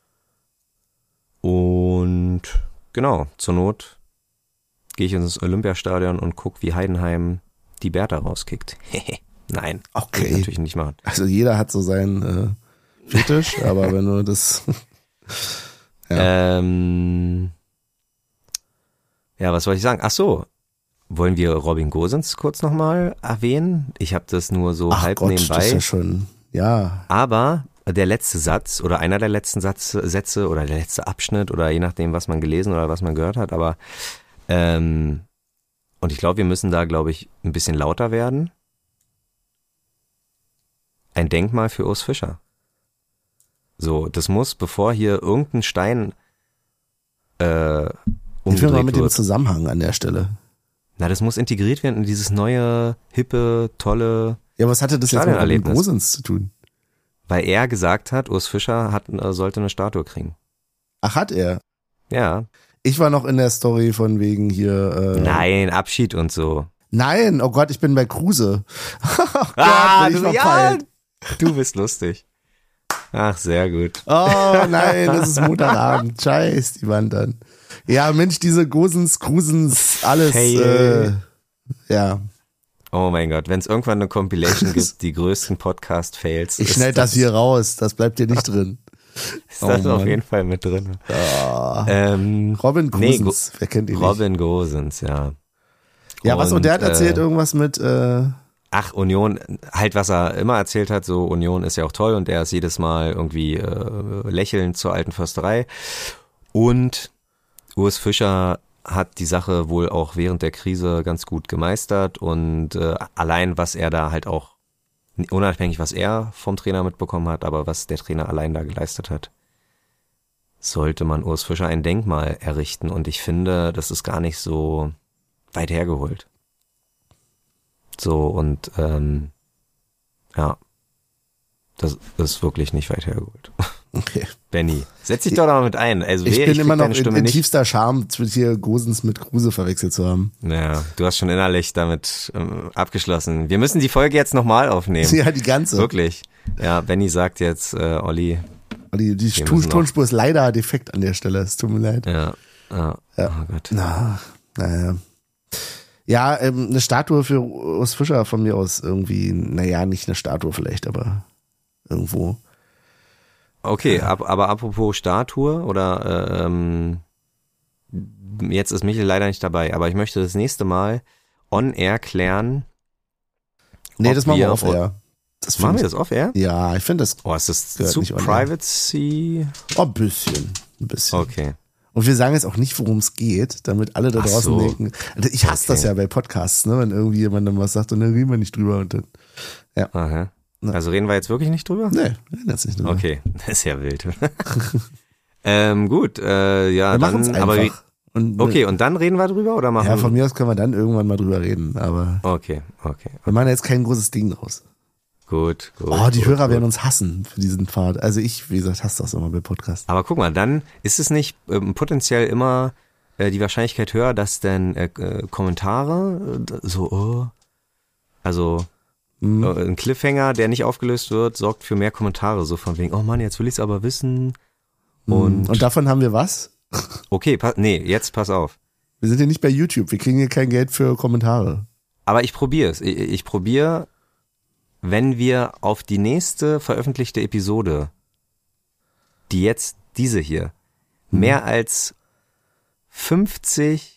Und genau, zur Not gehe ich ins Olympiastadion und guck, wie Heidenheim die Bertha rauskickt. Nein, Okay. kann ich natürlich nicht machen. Also jeder hat so seinen äh, Fetisch, aber wenn du das... Ja. Ähm, ja, was wollte ich sagen? Ach so, wollen wir Robin Gosens kurz nochmal erwähnen? Ich habe das nur so Ach halb Gott, nebenbei. das ist ja schon... Ja, Aber der letzte Satz oder einer der letzten Satz, Sätze oder der letzte Abschnitt oder je nachdem, was man gelesen oder was man gehört hat, aber ähm, und ich glaube, wir müssen da, glaube ich, ein bisschen lauter werden. ein Denkmal für Urs Fischer. So, das muss, bevor hier irgendein Stein äh, Ich will mal umgedreht mit dem wird. Zusammenhang an der Stelle. Na, das muss integriert werden in dieses neue, hippe, tolle, Ja, was hatte das jetzt mit Robin Stadionerlebnis. Gosens zu tun? weil er gesagt hat, Urs Fischer hat, äh, sollte eine Statue kriegen. Ach, hat er? Ja. Ich war noch in der Story von wegen hier. Äh, Nein, Abschied und so. Nein, oh Gott, ich bin bei Kruse. oh Gott, Ah, bin ich du, ja, verpeilt. du bist lustig. Ach, sehr gut. Oh nein, das ist Montagabend. Scheiß die Wand an. Ja, Mensch, diese Gosens, Krusens, alles. Fail. Äh, ja, Oh mein Gott, wenn es irgendwann eine Compilation gibt, die größten Podcast-Fails. ich ist schneid das hier raus. Das bleibt hier nicht drin. Ist das Oh auf Mann. jeden Fall mit drin. Ah. Ähm, Robin nee, Gosens, wer kennt ihn nicht? Robin Gosens, ja. Ja, was, und der hat erzählt äh, irgendwas mit, äh, Ach, Union, halt was er immer erzählt hat, so Union ist ja auch toll und er ist jedes Mal irgendwie äh, lächelnd zur alten Försterei. Und Urs Fischer hat die Sache wohl auch während der Krise ganz gut gemeistert und äh, allein was er da halt auch, unabhängig was er vom Trainer mitbekommen hat, aber was der Trainer allein da geleistet hat, sollte man Urs Fischer ein Denkmal errichten und ich finde, das ist gar nicht so weit hergeholt. So und ähm, ja, das ist wirklich nicht weit hergeholt. okay. Benni, setz dich doch da mal mit ein. Also Ich wer, bin krieg immer noch deine in, Stimme in nicht. tiefster Scham, hier Gosens mit Kruse verwechselt zu haben. Ja, du hast schon innerlich damit ähm, abgeschlossen. Wir müssen die Folge jetzt nochmal aufnehmen. Ja, die ganze. Wirklich. Ja, Benni sagt jetzt, äh, Olli, Die, die Wir Ton- müssen noch- Tonspur ist leider defekt an der Stelle. Es tut mir leid. ja, ja, Ja. oh Gott. Na, naja. Ja, ähm, eine Statue für Urs Fischer von mir aus irgendwie, naja, nicht eine Statue vielleicht, aber irgendwo. Okay, ab, aber apropos Statue oder äh, ähm, jetzt ist Michel leider nicht dabei, aber ich möchte das nächste Mal on air klären. Nee, ob das machen wir wir auf o- Air. Das Machen find wir ich- das off air? Ja, ich finde das Oh, ist das Gehört zu nicht on air. privacy? oh, ein bisschen. Ein bisschen. Okay. Und wir sagen jetzt auch nicht, worum es geht, damit alle da Ach draußen so. denken. Ich hasse das Okay. ja bei Podcasts, ne, wenn irgendwie jemand dann was sagt und dann reden wir nicht drüber und dann. Aha. Na. Also reden wir jetzt wirklich nicht drüber? Nee, reden jetzt nicht drüber. Okay, das ist ja wild. ähm, gut, äh, ja, Wir machen es dann, einfach. aber und, okay, und dann reden wir drüber oder machen Ja, von mir aus können wir dann irgendwann mal drüber reden, aber Okay, okay. wir machen jetzt kein großes Ding draus. Gut, gut. Oh, die gut, Hörer gut. werden uns hassen für diesen Pfad. Also ich, wie gesagt, hasse das immer bei Podcasts. Aber guck mal, dann ist es nicht ähm, potenziell immer äh, die Wahrscheinlichkeit höher, dass dann äh, äh, Kommentare äh, so, oh, also Mhm. äh, ein Cliffhanger, der nicht aufgelöst wird, sorgt für mehr Kommentare, so von wegen, oh Mann, jetzt will ich es aber wissen. Und, Und davon haben wir was? okay, pa- nee, jetzt pass auf. Wir sind hier nicht bei YouTube. Wir kriegen hier kein Geld für Kommentare. Aber ich probiere es. Ich, ich probiere, wenn wir auf die nächste veröffentlichte Episode, die jetzt diese hier, mehr als fünfzigtausend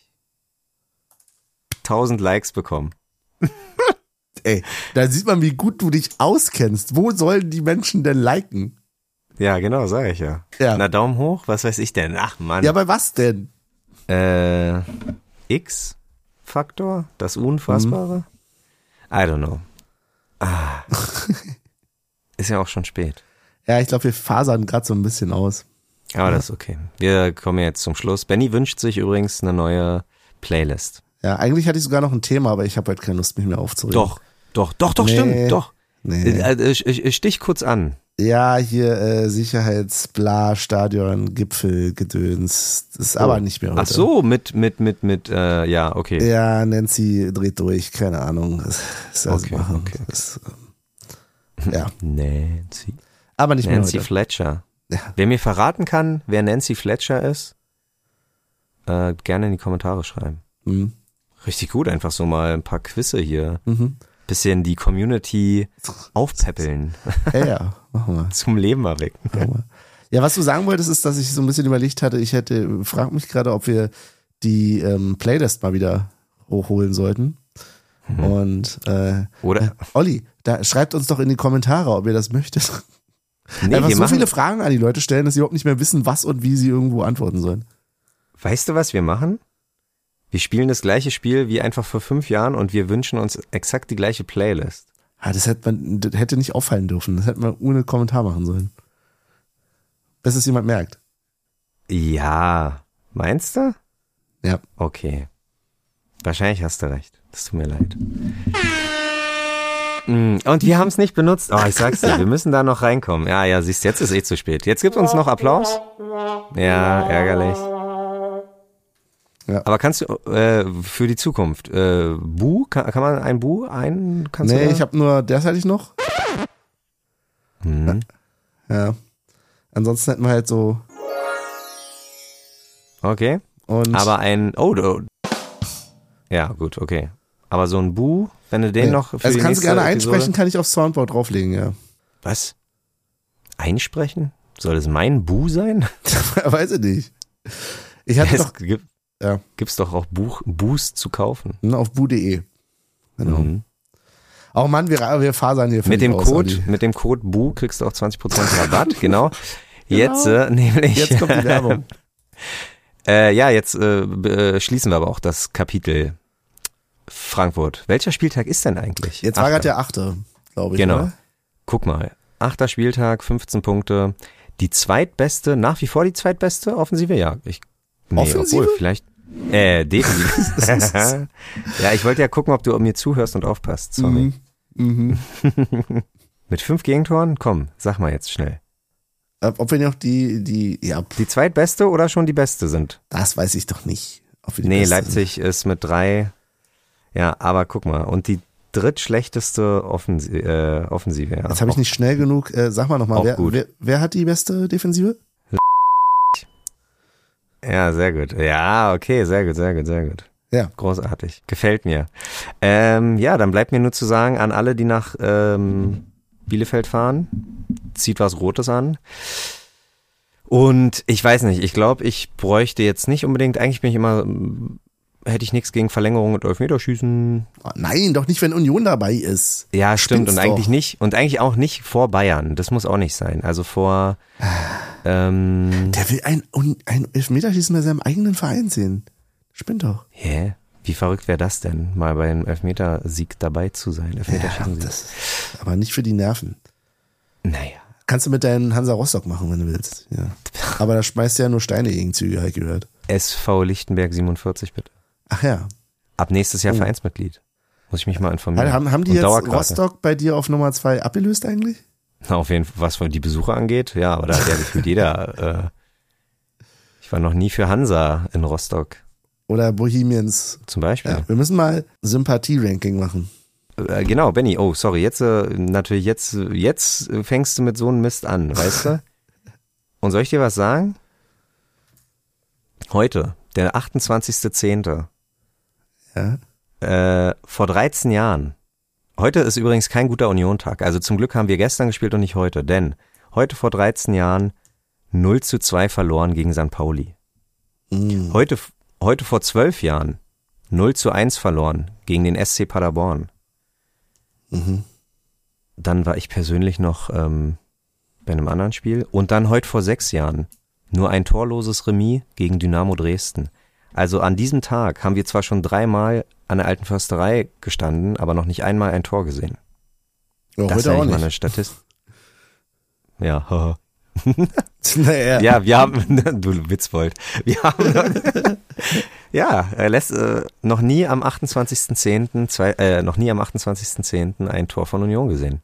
Likes bekommen. Ey, da sieht man, wie gut du dich auskennst. Wo sollen die Menschen denn liken? Ja, genau, sage ich ja. Ja. Na, Daumen hoch, was weiß ich denn? Ach Mann. Ja, bei was denn? Äh, X-Faktor? Das Unfassbare? I don't know. Ah. Ist ja auch schon spät. Ja, ich glaube, wir fasern gerade so ein bisschen aus. Aber das ist okay. Wir kommen jetzt zum Schluss. Benny wünscht sich übrigens eine neue Playlist. Ja, eigentlich hatte ich sogar noch ein Thema, aber ich habe halt keine Lust, mich mehr aufzuregen. Doch, doch, doch, doch, Nee. stimmt, doch. Nee. Äh, äh, sch- Stich kurz an. Ja, hier äh, Sicherheits, Bla, Stadion, Gipfel, Gedöns. Das ist aber nicht mehr heute. Ach so, mit, mit, mit, mit, äh, ja, okay. Ja, Nancy dreht durch, keine Ahnung. Das, das also Okay, machen. okay, okay. Das, ähm, ja, Nancy. aber nicht Nancy mehr heute. Fletcher. Ja. Wer mir verraten kann, wer Nancy Fletcher ist, äh, gerne in die Kommentare schreiben. Mhm. Richtig gut, einfach so mal ein paar Quizze hier. Mhm. Bisschen die Community aufpäppeln, Ja, ja, machen wir. zum Leben erwecken. machen wir. Ja, was du sagen wolltest, ist, dass ich so ein bisschen überlegt hatte, ich hätte, frag mich gerade, ob wir die ähm, Playlist mal wieder hochholen sollten. Mhm. Und äh, Oder? äh, Olli, da schreibt uns doch in die Kommentare, ob ihr das möchtet. Nee, Einfach wir so machen, viele Fragen an die Leute stellen, dass sie überhaupt nicht mehr wissen, was und wie sie irgendwo antworten sollen. weißt du, was wir machen? Wir spielen das gleiche Spiel wie einfach vor fünf Jahren und wir wünschen uns exakt die gleiche Playlist. Ah, das hätte man, das hätte nicht auffallen dürfen. Das hätte man ohne Kommentar machen sollen. Bis es jemand merkt. Ja, meinst du? Ja. Okay. Wahrscheinlich hast du recht. Das tut mir leid. Und wir haben es nicht benutzt. Oh, ich sag's dir, wir müssen da noch reinkommen. Ja, ja, siehst, jetzt ist eh zu spät. Jetzt gibt uns noch Applaus. Ja, ärgerlich. Ja. Aber kannst du äh, für die Zukunft, äh, Bu, kann, kann man ein Bu ein? Kannst nee, du da? ich habe nur derzeitig noch. Hm. Ja. Ansonsten hätten wir halt so. Okay. Und Aber ein, oh, oh. Ja, gut, okay. Aber so ein Bu, wenn du den ja. noch für Also die kannst du nächste gerne Episode, einsprechen, kann ich aufs Soundboard drauflegen, ja. Was? Einsprechen? Soll das mein Bu sein? Weiß ich nicht. Ich hatte Es doch gibt, ja. gibt's doch auch Buch, Bus zu kaufen. auf bu punkt de. Genau. Mhm. Oh Mann, wir, wir fasern hier Mit dem aus, Code, Adi. mit dem Code Bu kriegst du auch zwanzig Prozent Rabatt, genau. Jetzt äh, nämlich. Jetzt kommt die Werbung. äh, ja, jetzt äh, äh, schließen wir aber auch das Kapitel Frankfurt. Welcher Spieltag ist denn eigentlich? Jetzt war Achter. gerade der achte, glaube ich. Genau. Oder? Guck mal. Achter Spieltag, fünfzehn Punkte. Die zweitbeste, nach wie vor die zweitbeste Offensive, ja. Ich, nee, Offensive? Obwohl, vielleicht. Äh, defensiv. Ja, ich wollte ja gucken, ob du mir zuhörst und aufpasst. Sorry. Mhm. Mhm. Mit fünf Gegentoren? Komm, sag mal jetzt schnell. Ob wir noch die, die, ja, Die zweitbeste oder schon die beste sind? das weiß ich doch nicht. Ob wir die Nee, Beste Leipzig ist mit drei. Ja, aber guck mal. Und die drittschlechteste Offensi äh, Offensive. Ja. sind. Jetzt habe ich nicht schnell genug. Äh, sag mal nochmal, Auch wer, gut. wer, wer hat die beste Defensive? Ja, sehr gut. Ja, okay, sehr gut, sehr gut, sehr gut. Ja. Großartig. Gefällt mir. Ähm, ja, dann bleibt mir nur zu sagen, an alle, die nach ähm, Bielefeld fahren, zieht was Rotes an. Und ich weiß nicht, ich glaube, ich bräuchte jetzt nicht unbedingt, eigentlich bin ich immer, hätte ich nichts gegen Verlängerung und Elfmeterschießen. Oh, nein, doch nicht, wenn Union dabei ist. Ja, stimmt. Spinnst Und eigentlich doch. nicht, und eigentlich auch nicht vor Bayern. Das muss auch nicht sein. Also vor, ähm, Der will ein, ein Elfmeterschießen bei seinem eigenen Verein sehen. Spinnt doch. hä? Wie verrückt wäre das denn, mal bei einem Elfmetersieg dabei zu sein? Ja, Elfmeterschießen. das, aber nicht für die Nerven. Naja. Kannst du mit deinen Hansa Rostock machen, wenn du willst. Ja. Aber da schmeißt du ja nur Steine gegen Züge, habe ich gehört. S V Lichtenberg siebenundvierzig, bitte. Ach ja. Ab nächstes Jahr Oh. Vereinsmitglied. Muss ich mich mal informieren. Haben, haben die Und jetzt Dauerkarte. Rostock bei dir auf Nummer zwei abgelöst eigentlich? Na, auf jeden Fall, was die Besucher angeht. Ja, aber da hat ja gefühlt jeder. Äh, ich war noch nie für Hansa in Rostock Oder Bohemians? zum Beispiel. Ja, wir müssen mal Sympathie-Ranking machen. Äh, genau, Benny. Oh, sorry. Jetzt äh, natürlich jetzt jetzt fängst du mit so einem Mist an, weißt du? Und soll ich dir was sagen? Heute, der achtundzwanzigster zehnte Ja. Äh, vor dreizehn Jahren. Heute ist übrigens kein guter Union-Tag. Also zum Glück haben wir gestern gespielt und nicht heute. Denn heute vor dreizehn Jahren null zu zwei verloren gegen Sankt Pauli. Mhm. Heute, heute vor zwölf Jahren null zu eins verloren gegen den S C Paderborn. Mhm. Dann war ich persönlich noch ähm, bei einem anderen Spiel. Und dann heute vor sechs Jahren nur ein torloses Remis gegen Dynamo Dresden. Also an diesem Tag haben wir zwar schon dreimal an der Alten Försterei gestanden, aber noch nicht einmal ein Tor gesehen. Ja, Das ist heute auch eigentlich mal nicht. eine Statistik. Ja, haha. Naja. Ja, wir haben, du Witzbold, wir haben, ja, er lässt äh, noch nie am achtundzwanzigsten zehnten, zwei, äh, noch nie am achtundzwanzigsten zehnten ein Tor von Union gesehen.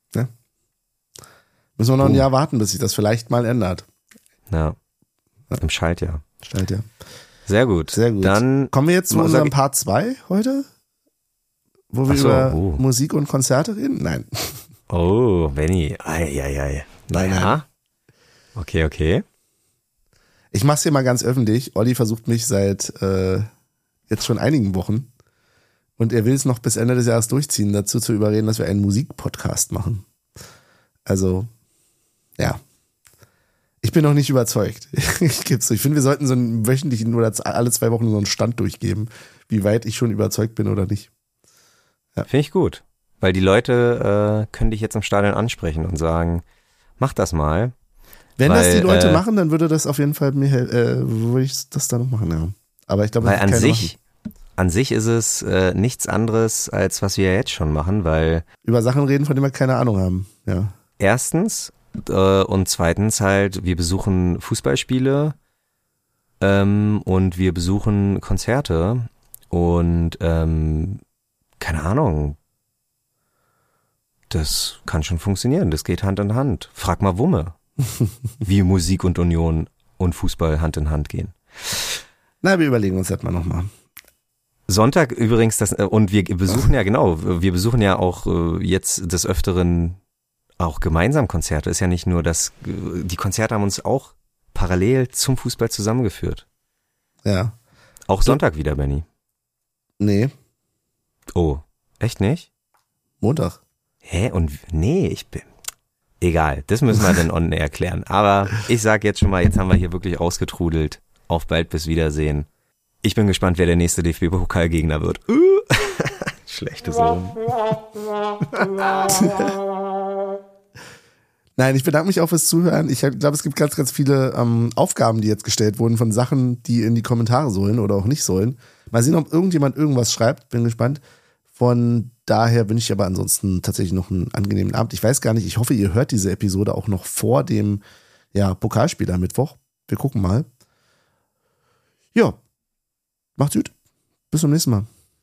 Müssen wir noch ein Oh. Jahr warten, bis sich das vielleicht mal ändert. Ja, im Schaltjahr. Stellt ja. Sehr gut. Sehr gut. Dann, Kommen wir jetzt zu Sag unserem ich- Part zwei heute? Wo wir Ach so, über oh. Musik und Konzerte reden? Nein. oh, Benny, ei, ei, ei. Nein, Naja. Okay, okay. Ich mach's hier mal ganz öffentlich. Olli versucht mich seit äh, jetzt schon einigen Wochen und er will es noch bis Ende des Jahres durchziehen, dazu zu überreden, dass wir einen Musikpodcast machen. Also, ja. Ich bin noch nicht überzeugt. Ich geb's. Ich finde, wir sollten so einen wöchentlichen oder alle zwei Wochen so einen Stand durchgeben, wie weit ich schon überzeugt bin oder nicht. Finde ich gut. Weil die Leute äh, können dich jetzt im Stadion ansprechen und sagen, mach das mal. Wenn Weil, das die Leute äh, machen, dann würde das auf jeden Fall mir, hel- äh, würde ich das dann noch machen, ja. Aber ich glaube, Weil das an wird keiner sich, an sich ist es äh, nichts anderes, als was wir jetzt schon machen, weil Über Sachen reden, von denen wir keine Ahnung haben. Ja. erstens äh, und zweitens halt, wir besuchen Fußballspiele ähm, und wir besuchen Konzerte und ähm, keine Ahnung, das kann schon funktionieren, das geht Hand in Hand. Frag mal Wumme, wie Musik und Union und Fußball Hand in Hand gehen. Na, wir überlegen uns das mal nochmal. Sonntag übrigens, das und wir besuchen ja genau, wir besuchen ja auch äh, jetzt des Öfteren auch gemeinsam Konzerte. Ist ja nicht nur das, die Konzerte haben uns auch parallel zum Fußball zusammengeführt. Ja. Auch Sonntag wieder, Benny. Nee, Oh, echt nicht? Montag. Hä? Und nee, ich bin. Egal, das müssen wir dann on air klären. Aber ich sag jetzt schon mal, jetzt haben wir hier wirklich ausgetrudelt. Auf bald, bis Wiedersehen. Ich bin gespannt, wer der nächste D F B-Pokalgegner wird. Uh. Schlechtes Rum. Nein, ich bedanke mich auch fürs Zuhören. Ich glaube, es gibt ganz, ganz viele ähm, Aufgaben, die jetzt gestellt wurden von Sachen, die in die Kommentare sollen oder auch nicht sollen. Mal sehen, ob irgendjemand irgendwas schreibt. Bin gespannt. Von daher wünsche ich aber ansonsten tatsächlich noch einen angenehmen Abend. Ich weiß gar nicht, ich hoffe, ihr hört diese Episode auch noch vor dem ja, Pokalspiel am Mittwoch. Wir gucken mal. Ja, macht's gut. Bis zum nächsten Mal.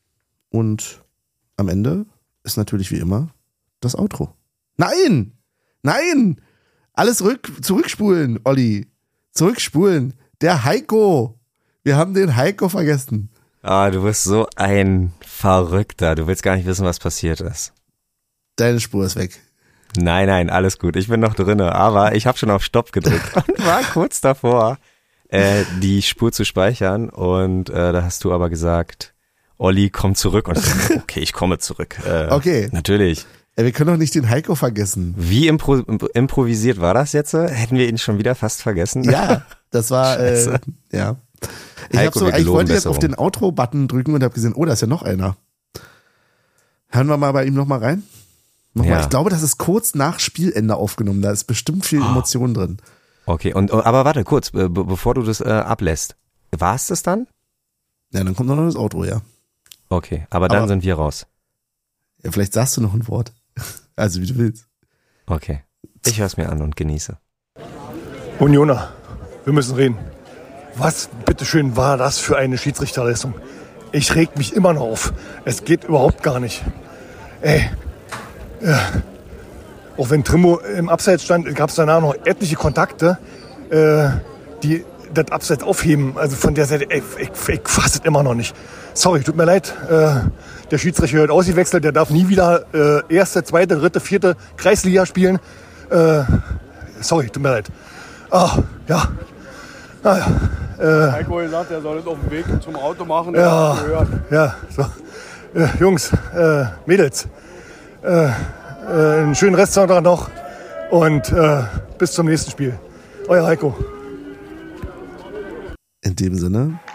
Und am Ende ist natürlich wie immer das Outro. Nein! Nein! Alles rück, zurückspulen, Olli. Zurückspulen. Der Heiko. Wir haben den Heiko vergessen. Ah, du bist so ein Verrückter. Du willst gar nicht wissen, was passiert ist. Deine Spur ist weg. Nein, nein, alles gut. Ich bin noch drinne, aber ich habe schon auf Stopp gedrückt und war kurz davor, äh, die Spur zu speichern. Und äh, da hast du aber gesagt, Olli, komm zurück. Und ich dachte, okay, ich komme zurück. Äh, Okay. Natürlich. Ja, wir können doch nicht den Heiko vergessen. Wie impro improvisiert war das jetzt? Hätten wir ihn schon wieder fast vergessen? Ja, das war, äh, ja. Ich, hab Heiko, so, wir ich geloben wollte jetzt auf Besserung. den Outro-Button drücken und habe gesehen, oh, da ist ja noch einer. Hören wir mal bei ihm nochmal rein? Nochmal. Ja. Ich glaube, das ist kurz nach Spielende aufgenommen. Da ist bestimmt viel Emotion drin. Okay, und aber warte, kurz, be bevor du das äh, ablässt. War es das dann? Ja, dann kommt noch das Outro, ja. Okay, aber dann Aber- sind wir raus. Ja, vielleicht sagst du noch ein Wort. Also, wie du willst. Okay. Ich höre es mir an und genieße. Unioner, wir müssen reden. Was, bitteschön, war das für eine Schiedsrichterleistung? Ich reg mich immer noch auf. Es geht überhaupt gar nicht. Ey, äh, auch wenn Trimmo im Abseits stand, gab es danach noch etliche Kontakte, äh, die das Abseits aufheben. Also von der Seite, ey, ich, ich fasse es immer noch nicht. Sorry, tut mir leid. Äh, der Schiedsrichter wird ausgewechselt, der darf nie wieder äh, erste, zweite, dritte, vierte Kreisliga spielen. Äh, sorry, tut mir leid. Ah, ja. Ah, ja. Äh, Heiko gesagt, er soll es auf dem Weg zum Auto machen. Ja, ja, so. Äh, Jungs, äh, Mädels, äh, äh, einen schönen Restsonntag noch und äh, bis zum nächsten Spiel. Euer Heiko. In dem Sinne,